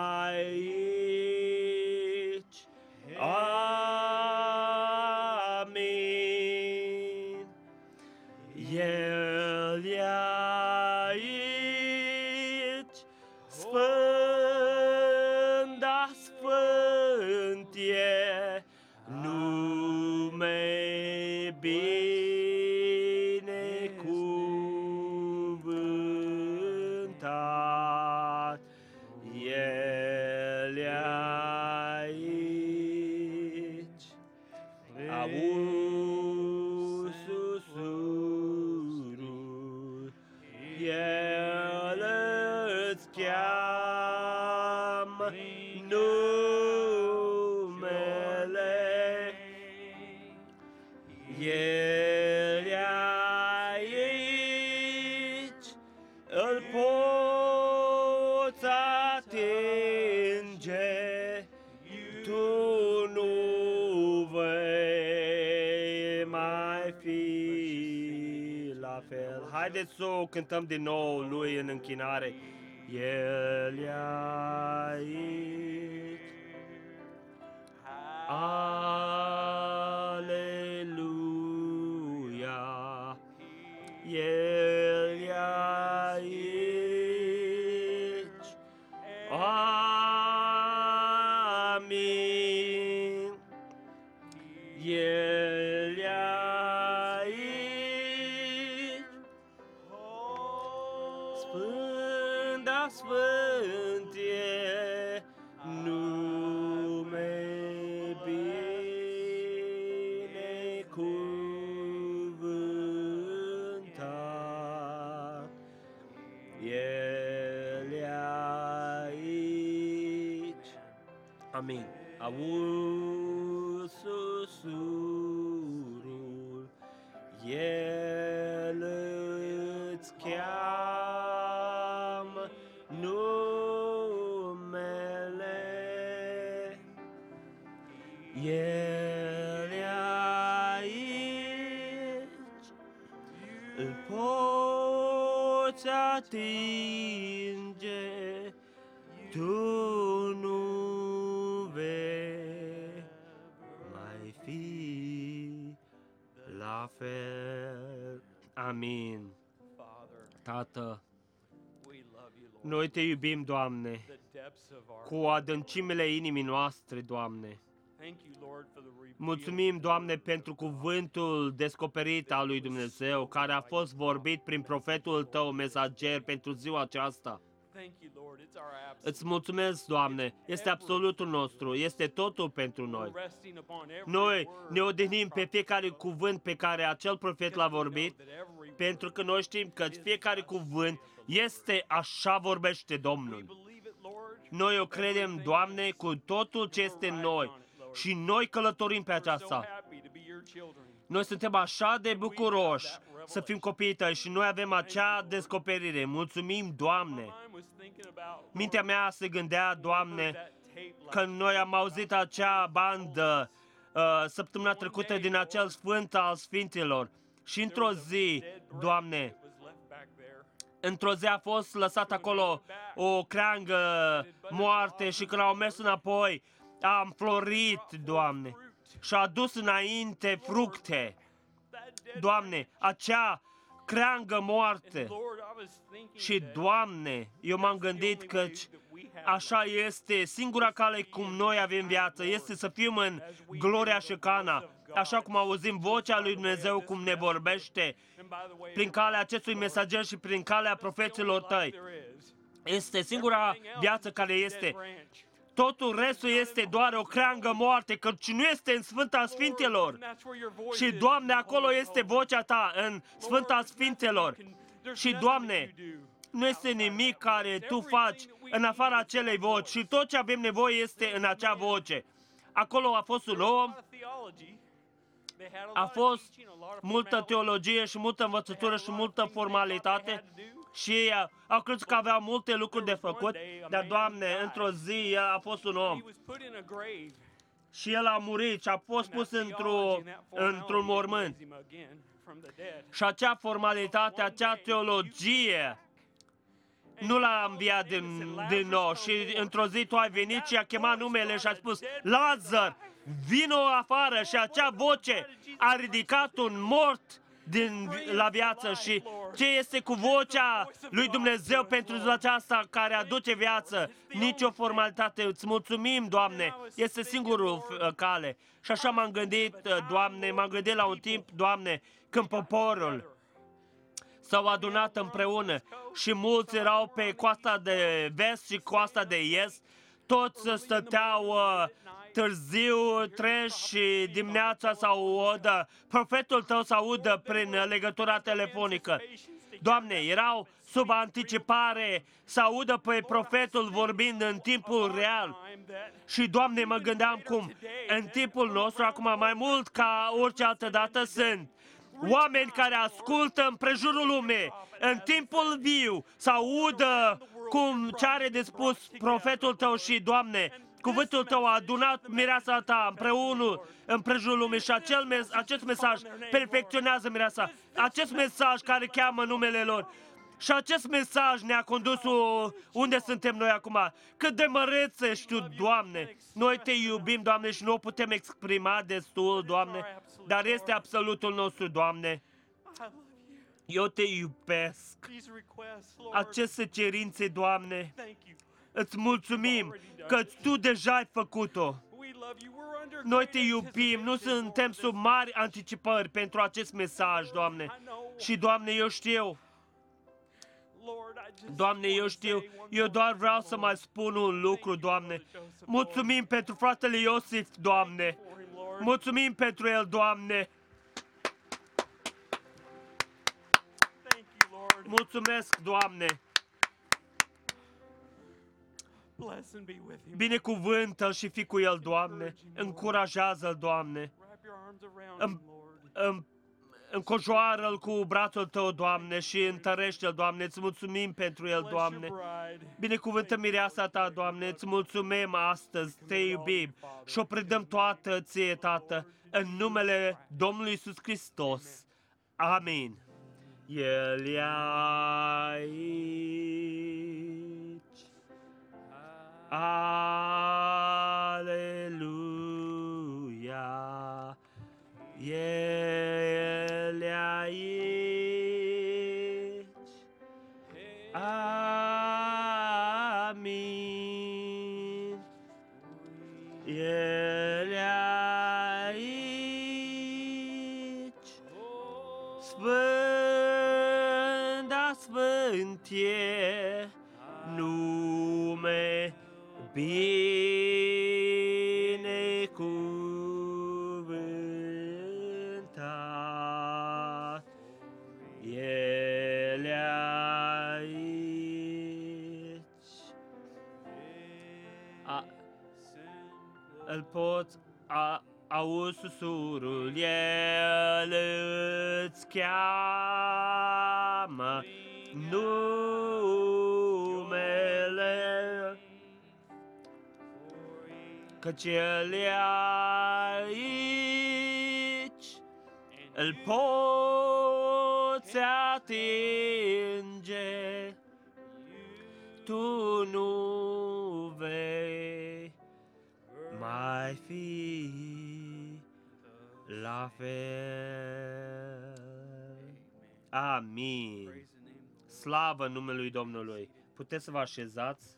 Speaker 1: aici. Amin. El e aici. Sfânt, da, sfânt e nume binecuvântat. El e aici. Auzi susurul, El îți cheamă numele. El e aici, îl poți atinge, tu nu vei mai fi la fel. Haideți să o cântăm din nou lui în închinare. El e aici. Aleluia. El e aici. Amin. El e aici. Sfânt, da, sfânt e nume binecuvântat. El e aici. Amin. Auzi susurul, El îți cheamă numele. El e aici, îl poți atinge, tu nu vei mai fi la fel. Amin. Tată, noi Te iubim, Doamne, cu adâncimile inimii noastre, Doamne. Mulțumim, Doamne, pentru cuvântul descoperit al lui Dumnezeu, care a fost vorbit prin profetul Tău, mesager, pentru ziua aceasta. Îți mulțumesc, Doamne, este absolutul nostru, este totul pentru noi. Noi ne odihnim pe fiecare cuvânt pe care acel profet l-a vorbit, pentru că noi știm că fiecare cuvânt este așa vorbește Domnul. Noi o credem, Doamne, cu totul ce este în noi și noi călătorim pe aceasta. Noi suntem așa de bucuroși să fim copiii Tăi și noi avem acea descoperire. Mulțumim, Doamne! Mintea mea se gândea, Doamne, că noi am auzit acea bandă uh, săptămâna trecută din acel sfânt al Sfinților. Și într-o zi, Doamne, într-o zi a fost lăsat acolo o creangă moarte și când au mers înapoi, a înflorit, Doamne, și a adus înainte fructe. Doamne, acea creangă moarte. Și, Doamne, eu m-am gândit că așa este singura cale cum noi avem viață, este să fim în gloria Shekinah, așa cum auzim vocea lui Dumnezeu cum ne vorbește prin calea acestui mesager și prin calea profeților tăi. Este singura viață care este. Totul restul este doar o creangă moarte, căci nu este în Sfânta Sfintelor. Și, Doamne, acolo este vocea Ta, în Sfânta Sfintelor. Și, Doamne, nu este nimic care Tu faci în afara acelei voci și tot ce avem nevoie este în acea voce. Acolo a fost un om, a fost multă teologie și multă învățătură și multă formalitate și ei au crezut că aveau multe lucruri de făcut, dar, Doamne, într-o zi a fost un om și el a murit și a fost pus într-o, într-un mormânt. Și acea formalitate, acea teologie nu l-a înviat din, din nou. Și într-o zi Tu ai venit și a chemat numele și a spus: Lazar, vino afară! Și acea voce a ridicat un mort din, la viață. Și ce este cu vocea lui Dumnezeu pentru aceasta care aduce viață? Nici o formalitate. Îți mulțumim, Doamne, este singurul cale. Și așa m-am gândit, Doamne, m-am gândit la un timp, Doamne, când poporul s-au adunat împreună și mulți erau pe coasta de vest și coasta de est, toți stăteau uh, târziu, treci și dimineața să audă, profetul Tău să audă prin legătura telefonică. Doamne, erau sub anticipare să audă pe profetul vorbind în timpul real. Și, Doamne, mă gândeam cum în timpul nostru, acum mai mult ca orice altă dată, sunt oameni care ascultă în prejurul lumii, în timpul viu, să audă cum ce are de spus profetul Tău și, Doamne, cuvântul Tău a adunat mireasa Ta împreună în prejurul lumii și acel mes acest mesaj perfecționează mireasa, acest mesaj care cheamă numele lor. Și acest mesaj ne-a condus unde suntem noi acum. Cât de măreț ești Tu, Doamne! Noi Te iubim, Doamne, și nu o putem exprima destul, Doamne, dar este absolutul nostru, Doamne. Eu Te iubesc. Aceste cerințe, Doamne, îți mulțumim că Tu deja ai făcut-o. Noi Te iubim, nu suntem sub mari anticipări pentru acest mesaj, Doamne. Și, Doamne, eu știu, Doamne, eu știu, eu doar vreau să mai spun un lucru, Doamne. Mulțumim pentru fratele Iosif, Doamne. Mulțumim pentru el, Doamne. Mulțumesc, Doamne. Binecuvântă-l și fii cu el, Doamne. Încurajează-l, Doamne. Înconjoară-l cu brațul Tău, Doamne, și întărește-l, Doamne. Îți mulțumim pentru el, Doamne. Binecuvântă mireasa Ta, Doamne. Îți mulțumim astăzi, Te iubim și o predăm toată Ție, Tată, în numele Domnului Iisus Hristos. Amin. El e aici. Aleluia. El e aici. Amin. El e aici. Sfânt, da, sfânt e nume binecuvântat. El e aici. A, îl poți a, auzi susurul, El îți cheamă numele. căci El e aici, îl poți atinge, tu nu vei mai fi la fel. Amin.
Speaker 4: Praise the name of the Lord.
Speaker 1: Slavă numelui Domnului. Puteți să vă așezați?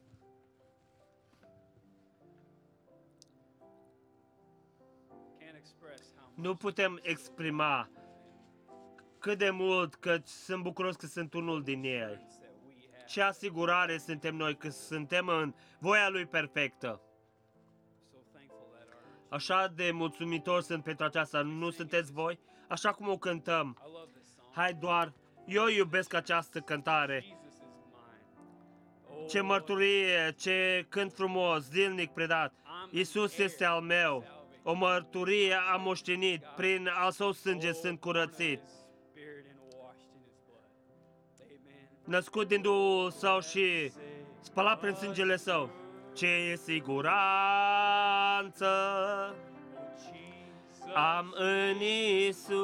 Speaker 4: Can't express how
Speaker 1: Nu putem exprima cât de mult că sunt bucuros că sunt unul din ei.
Speaker 4: that we have.
Speaker 1: Ce asigurare suntem noi că suntem în voia Lui perfectă.
Speaker 4: So thankful that our
Speaker 1: Așa de mulțumitor sunt pentru aceasta. Nu sunteți voi? Așa cum o cântăm.
Speaker 4: I love this song.
Speaker 1: Hai doar, eu iubesc această cântare.
Speaker 4: Jesus is mine. Oh,
Speaker 1: Ce mărturie, ce cânt frumos, zilnic predat. Iisus este al meu. O mărturie am moștenit, prin al său sânge sunt curățit.
Speaker 4: Spirit and washed in his blood. Amen.
Speaker 1: Născut din Duhul său și spălat prin sângele său. Ce e siguranță
Speaker 4: Jesus.
Speaker 1: am în Iisus.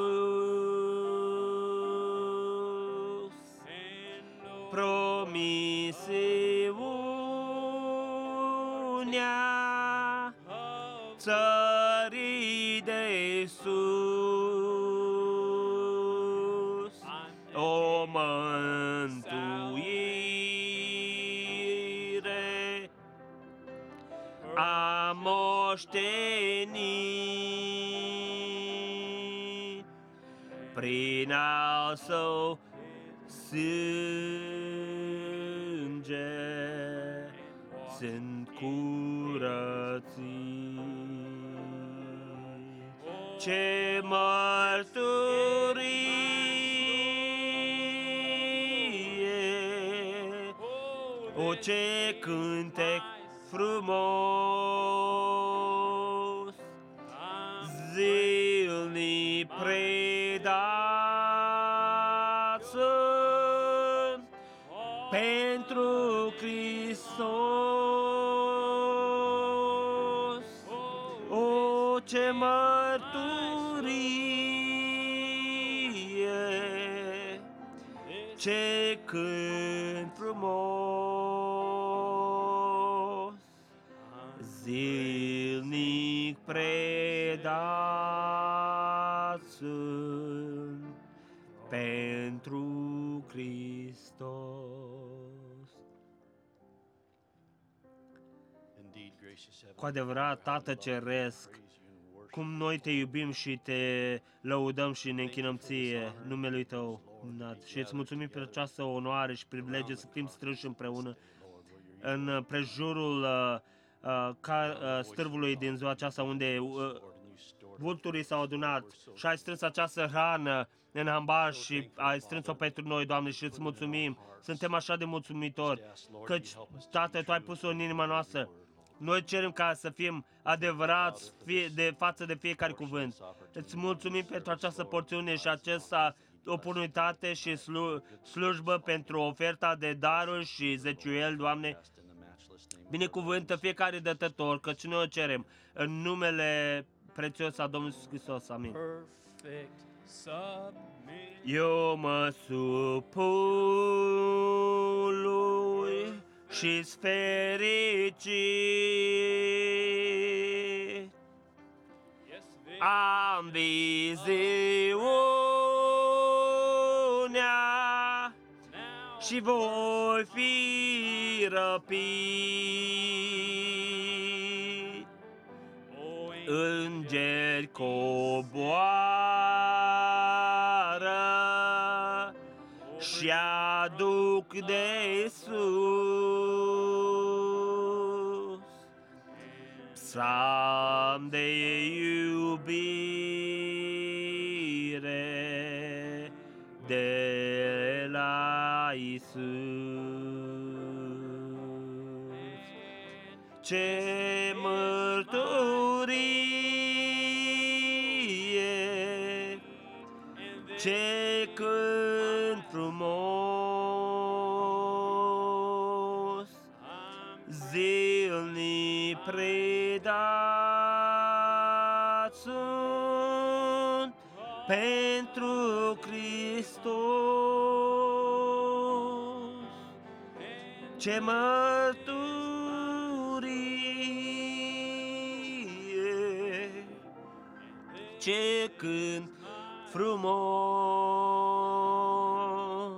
Speaker 4: And no
Speaker 1: Promisiunea
Speaker 4: of
Speaker 1: țării de sus, o mântuire a moștenit prin al său sânge sunt curățit. Ce mărturie, o ce cântec frumos, zilnic predat sunt pentru Hristos. O, ce mărturie, ce cânt frumos, zilnic predat sunt pentru Hristos. Cu adevărat, Tată Ceresc, cum noi te iubim și te lăudăm și ne închinăm ție, numele Tău înalt. Și îți mulțumim pentru această onoare și privilegiu să fim strânși împreună în prejurul uh, uh, ca, uh, stârvului din ziua aceasta unde uh, vulturii s-au adunat și ai strâns această hrană în hambar și ai strâns-o pentru noi, Doamne, și îți mulțumim. Suntem așa de mulțumitori, căci, Tată, Tu ai pus-o în inima noastră. Noi cerem ca să fim adevărați fie, de față de fiecare cuvânt. Îți mulțumim pentru această porțiune și această oportunitate și slu, slujbă pentru oferta de daruri și zeciuieli, Doamne. Binecuvântă fiecare dătător, căci noi o cerem în numele prețios al Domnului Iisus Hristos. Amin.
Speaker 3: Perfect submission.
Speaker 1: Eu mă supun lui și-s fericit.
Speaker 3: Yes, Vic.
Speaker 1: Am viziunea
Speaker 3: Now
Speaker 1: și voi fi răpit.
Speaker 3: oh,
Speaker 1: Îngeri coboară și aduc de sus psalm de iubire de la Isus. Ce mărturie, ce cânt frumos, zilnic predați sunt pentru Hristos. Ce mărturie, ce cânt frumos,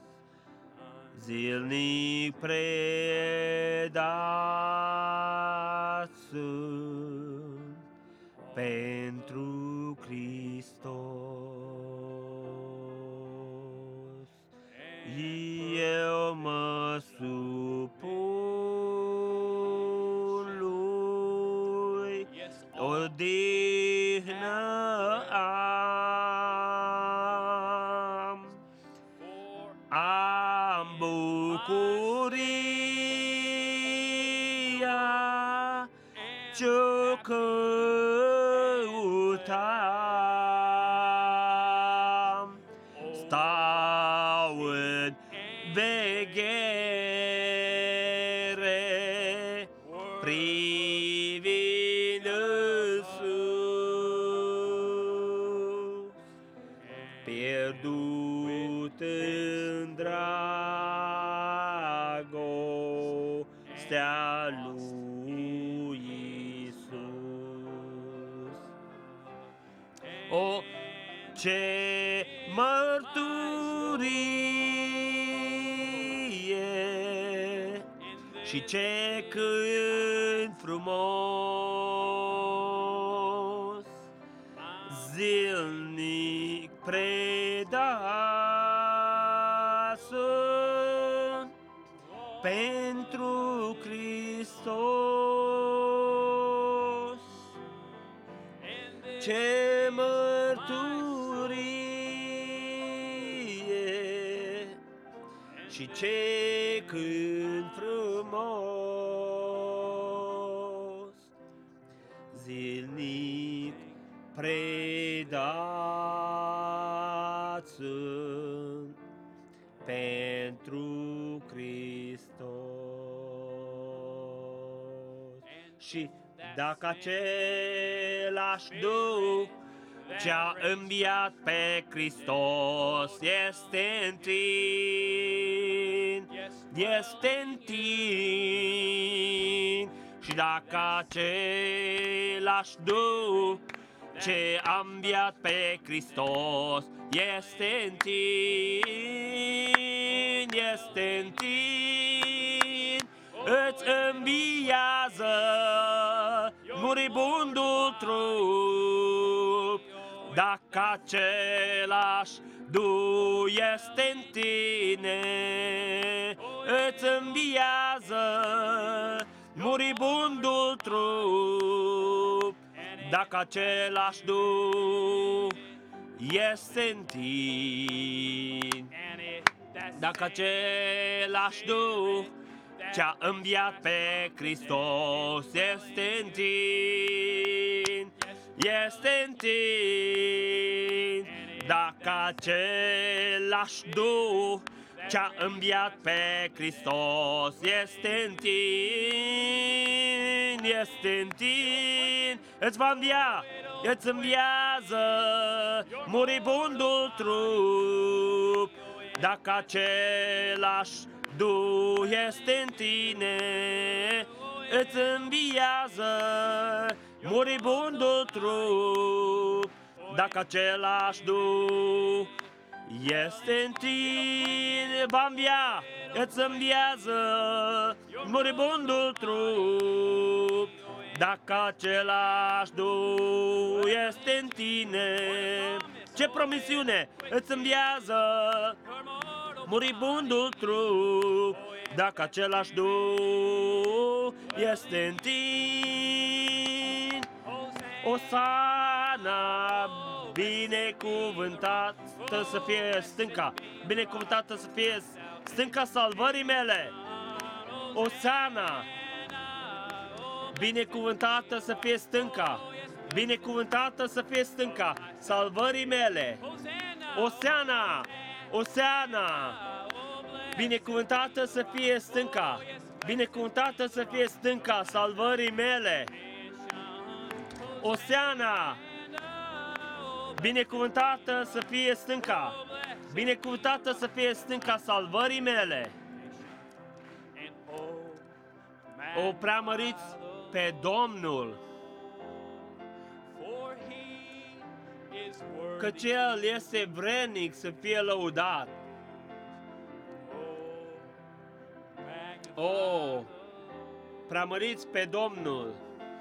Speaker 1: zilnic predați sunt pentru Hristos. Eu mă supun lui, odihnă am, am bucuria ce-o căutam. Stau în veghere, privind în sus, pierdut în dragostea lui Iisus. O, ce mărturie și ce cânt frumos, zilnic predați sunt pentru Hristos. Ce mărturie și ce cânt frumos, zilnic predați sunt pentru Hristos. Și dacă același Duh ce-a înviat pe Hristos este în tine, este în tine, și dacă același Duh ce a înviat pe Hristos este în tine, este în tine, îți înviază muribundul trup. Dacă același Duh este în tine, îți înviază muribundul trup. Dacă același Duh este în tine, dacă același Duh ce-a înviat pe Hristos este în tine, este în tine, dacă același Duh ce-a înviat pe Hristos este în tine, este în tine, îți va învia, îți înviază muribundul trup. Dacă același Duh este în tine, îți înviază muribundul trup. Dacă același Duh este în tine, va învia, îți înviază muribundul trup. Dacă același Duh este în tine, ce promisiune, îți înviază muribundul trup. Dacă același Duh este în tine, Osana, binecuvântată să fie stânca, binecuvântată să fie stânca salvării mele. Osana, binecuvântată să fie stânca, binecuvântată să fie stânca salvării mele. Oseana, Oseana, binecuvântată să fie stânca, Binecuvântată să fie stânca salvării mele. Oseana! Binecuvântată să fie stânca. Binecuvântată să fie stânca salvării mele. O preamăriți pe Domnul, căci El este vrednic să fie lăudat. O, preamăriți pe Domnul,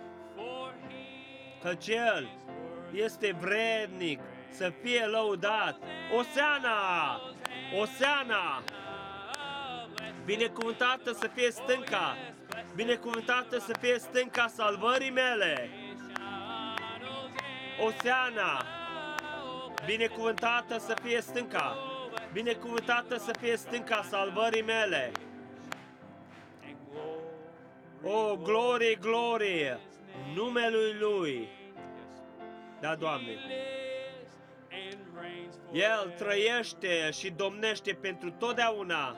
Speaker 1: căci El este vrednic să fie lăudat. Oseana! Oseana! Binecuvântată să fie stânca! Binecuvântată să fie stânca salvării mele! Oseana! Binecuvântată să fie stânca! Binecuvântată să fie stânca salvării mele! O, glorie, glorie numelui Lui! Da, Doamne! El trăiește și domnește pentru totdeauna!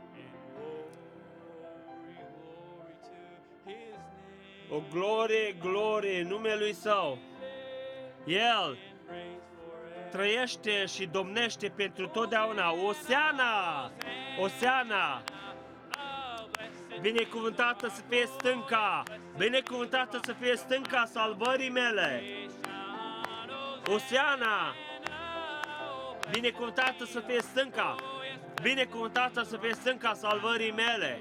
Speaker 1: O glorie, glorie numelui Său! El trăiește și domnește pentru totdeauna! Oseana! Oseana! Binecuvântată să fie stânca! Binecuvântată să fie stânca salvării mele! Oseana! Binecuvântată să fie stânca! Binecuvântată să fie stânca salvării mele!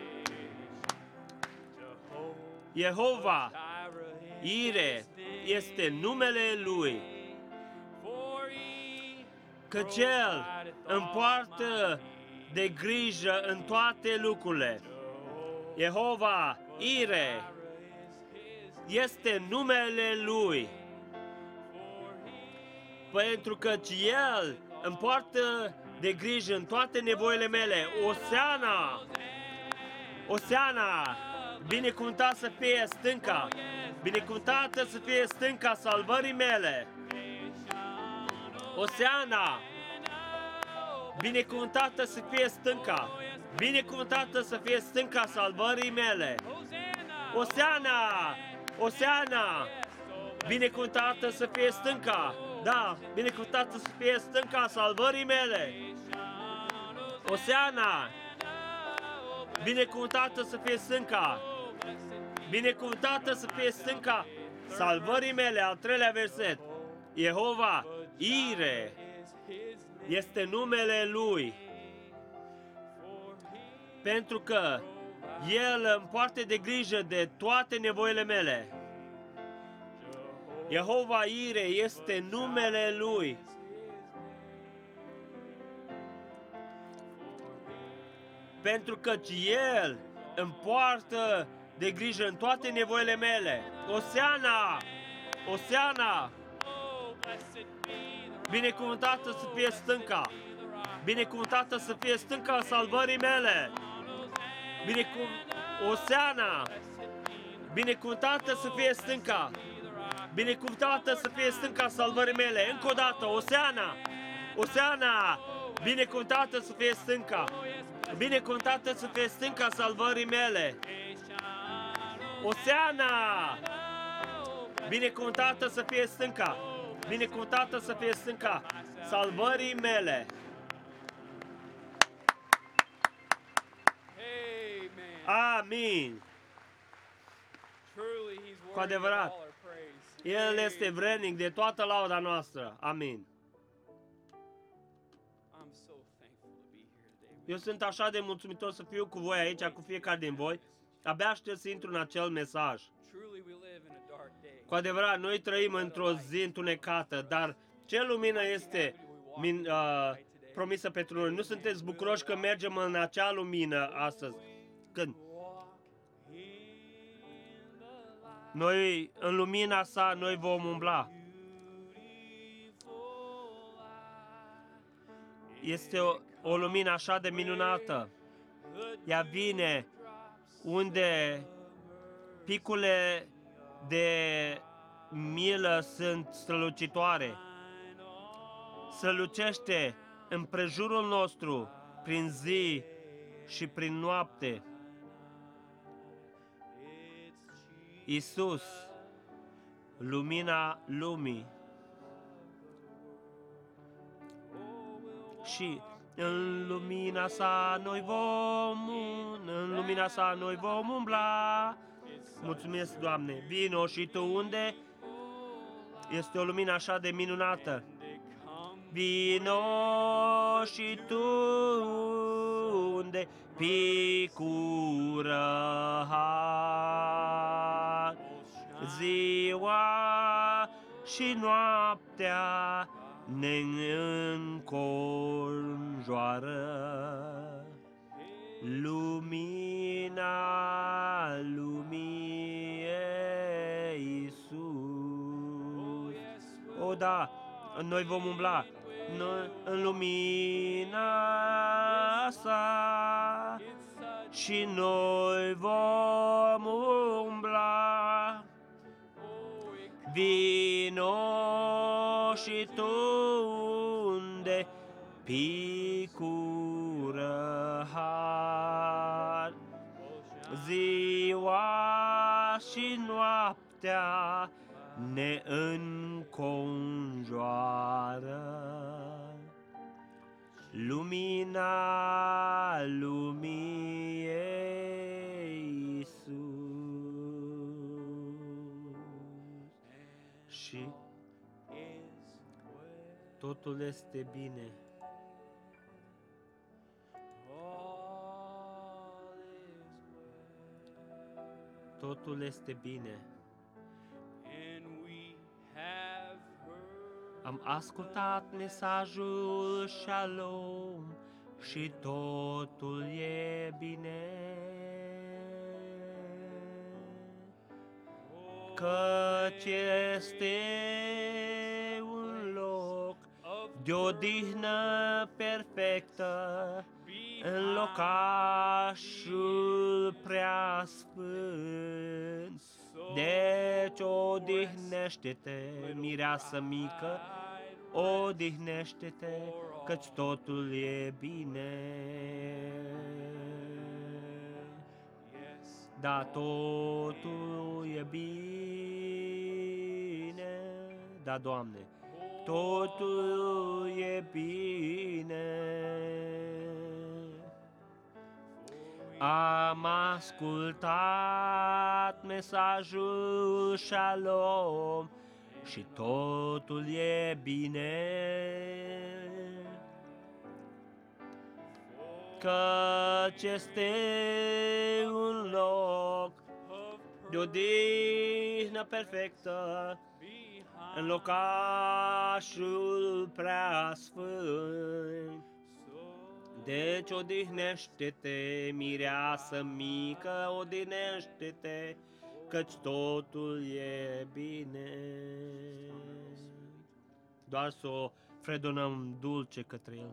Speaker 1: Jehova, Ire, este numele Lui, căci El îmi poartă de grijă în toate lucrurile. Jehova, Ire, este numele Lui, pentru că El îmi poartă de grijă în toate nevoile mele. Oseana! Oseana! Binecuvântată să fie stânca! Binecuvântată să fie stânca salvării mele! Oseana! Binecuvântată să fie stânca! Binecuvântată să fie stânca salvării mele! Oseana! Oseana! Binecuvântată să fie stânca! Da, binecuvântată să fie stânca salvării mele! Oseana! Binecuvântată să fie stânca! Binecuvântată să fie stânca salvării mele! Al treilea verset. Jehova, Ire, este numele Lui, pentru că El îmi poartă de grijă de toate nevoile mele. Jehova, Ire, este numele Lui. Pentru că El îmi poartă de grijă în toate nevoile mele. Oseana! Oseana! Binecuvântată să fie stânca! Binecuvântată să fie stânca salvării mele! Binecu... Oseana! Binecuvântată să fie stânca! Binecuvântată să fie stânca salvării mele! Încă o dată, Oseana! Oseana! Binecuvântată să fie stânca! Binecuvântată să fie stânca salvării mele! Oseana! Binecuvântată să fie stânca! Binecuvântată să fie stânca salvării mele! Amin! Cu adevărat, El este vrednic de toată lauda noastră. Amin! Eu sunt așa de mulțumitor să fiu cu voi aici, cu fiecare din voi. Abia aștept să intru în acel mesaj. Cu adevărat, noi trăim într-o zi întunecată, dar ce lumină este min, uh, promisă pentru noi? Nu sunteți bucuroși că mergem în acea lumină astăzi? Când? Noi, în lumina sa, noi vom umbla. Este o, o lumină așa de minunată. Ea vine unde picurile de milă sunt strălucitoare. Strălucește împrejurul nostru prin zi și prin noapte. Iisus, lumina lumii. Și în lumina sa noi vom, în lumina sa noi vom umbla. Mulțumesc, Doamne. Vino și Tu unde este o lumină așa de minunată. Vino și Tu unde picură har. Ziua și noaptea ne înconjoară. Lumina lumii e Iisus. O, da, noi vom umbla noi în lumina sa și noi vom umbla. Vino și Tu unde picură har. Ziua și noaptea ne înconjoară. Lumina lumii e Iisus. Și totul este bine. Totul este bine. Am ascultat mesajul Shalom și totul e bine. Căci este un loc de odihnă perfectă în locașul preasfânt. Deci odihnește-te, mireasă mică, odihnește-te, căci totul e bine. Da, totul e bine. Da, Doamne, totul e bine. Am ascultat mesajul Shalom și totul e bine. Căci este un loc de odihnă perfectă în locașul preasfânt. Deci odihnește-te, mireasă mică, odihnește-te, căci totul e bine. Doar să o fredonăm dulce către El.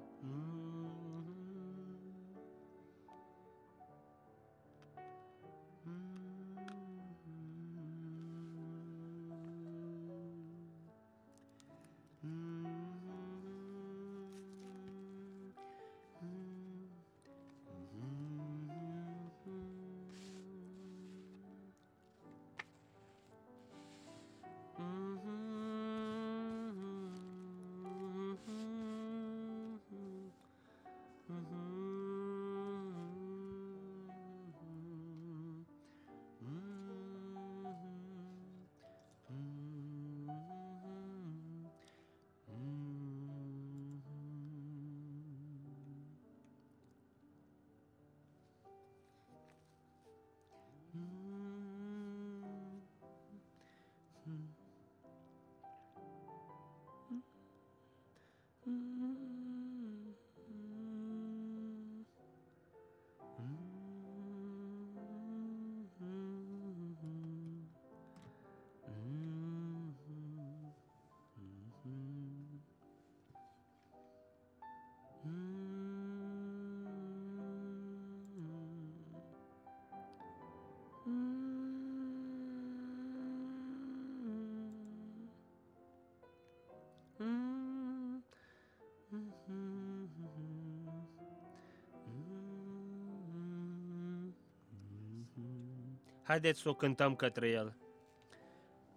Speaker 1: Haideți să o cântăm către El.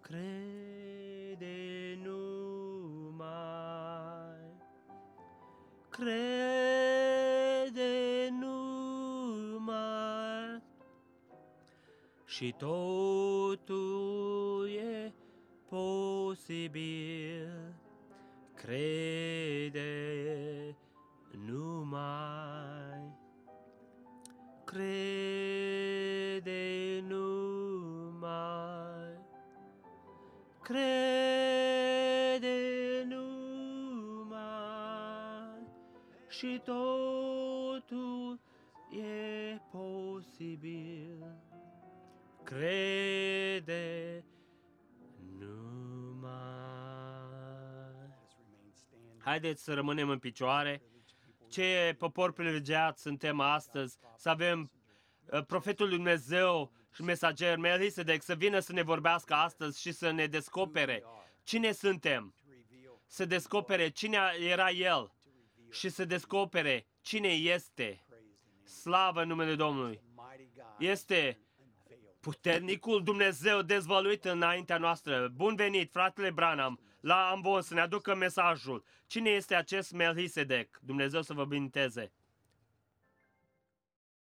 Speaker 1: crede numai, crede numai, și totul e posibil, crede numai, crede numai, crede numai, și totul e posibil, crede numai. Haideți să rămânem în picioare. Ce popor privilegiat suntem astăzi, să avem uh, profetul lui Dumnezeu și mesager Melchisedec să vină să ne vorbească astăzi și să ne descopere cine suntem, să descopere cine era El și să descopere cine este. Slavă în numele Domnului! Este puternicul Dumnezeu dezvăluit înaintea noastră. Bun venit, fratele Branham, la Ambon să ne aducă mesajul. Cine este acest Melchisedec? Dumnezeu să vă binecuvânteze!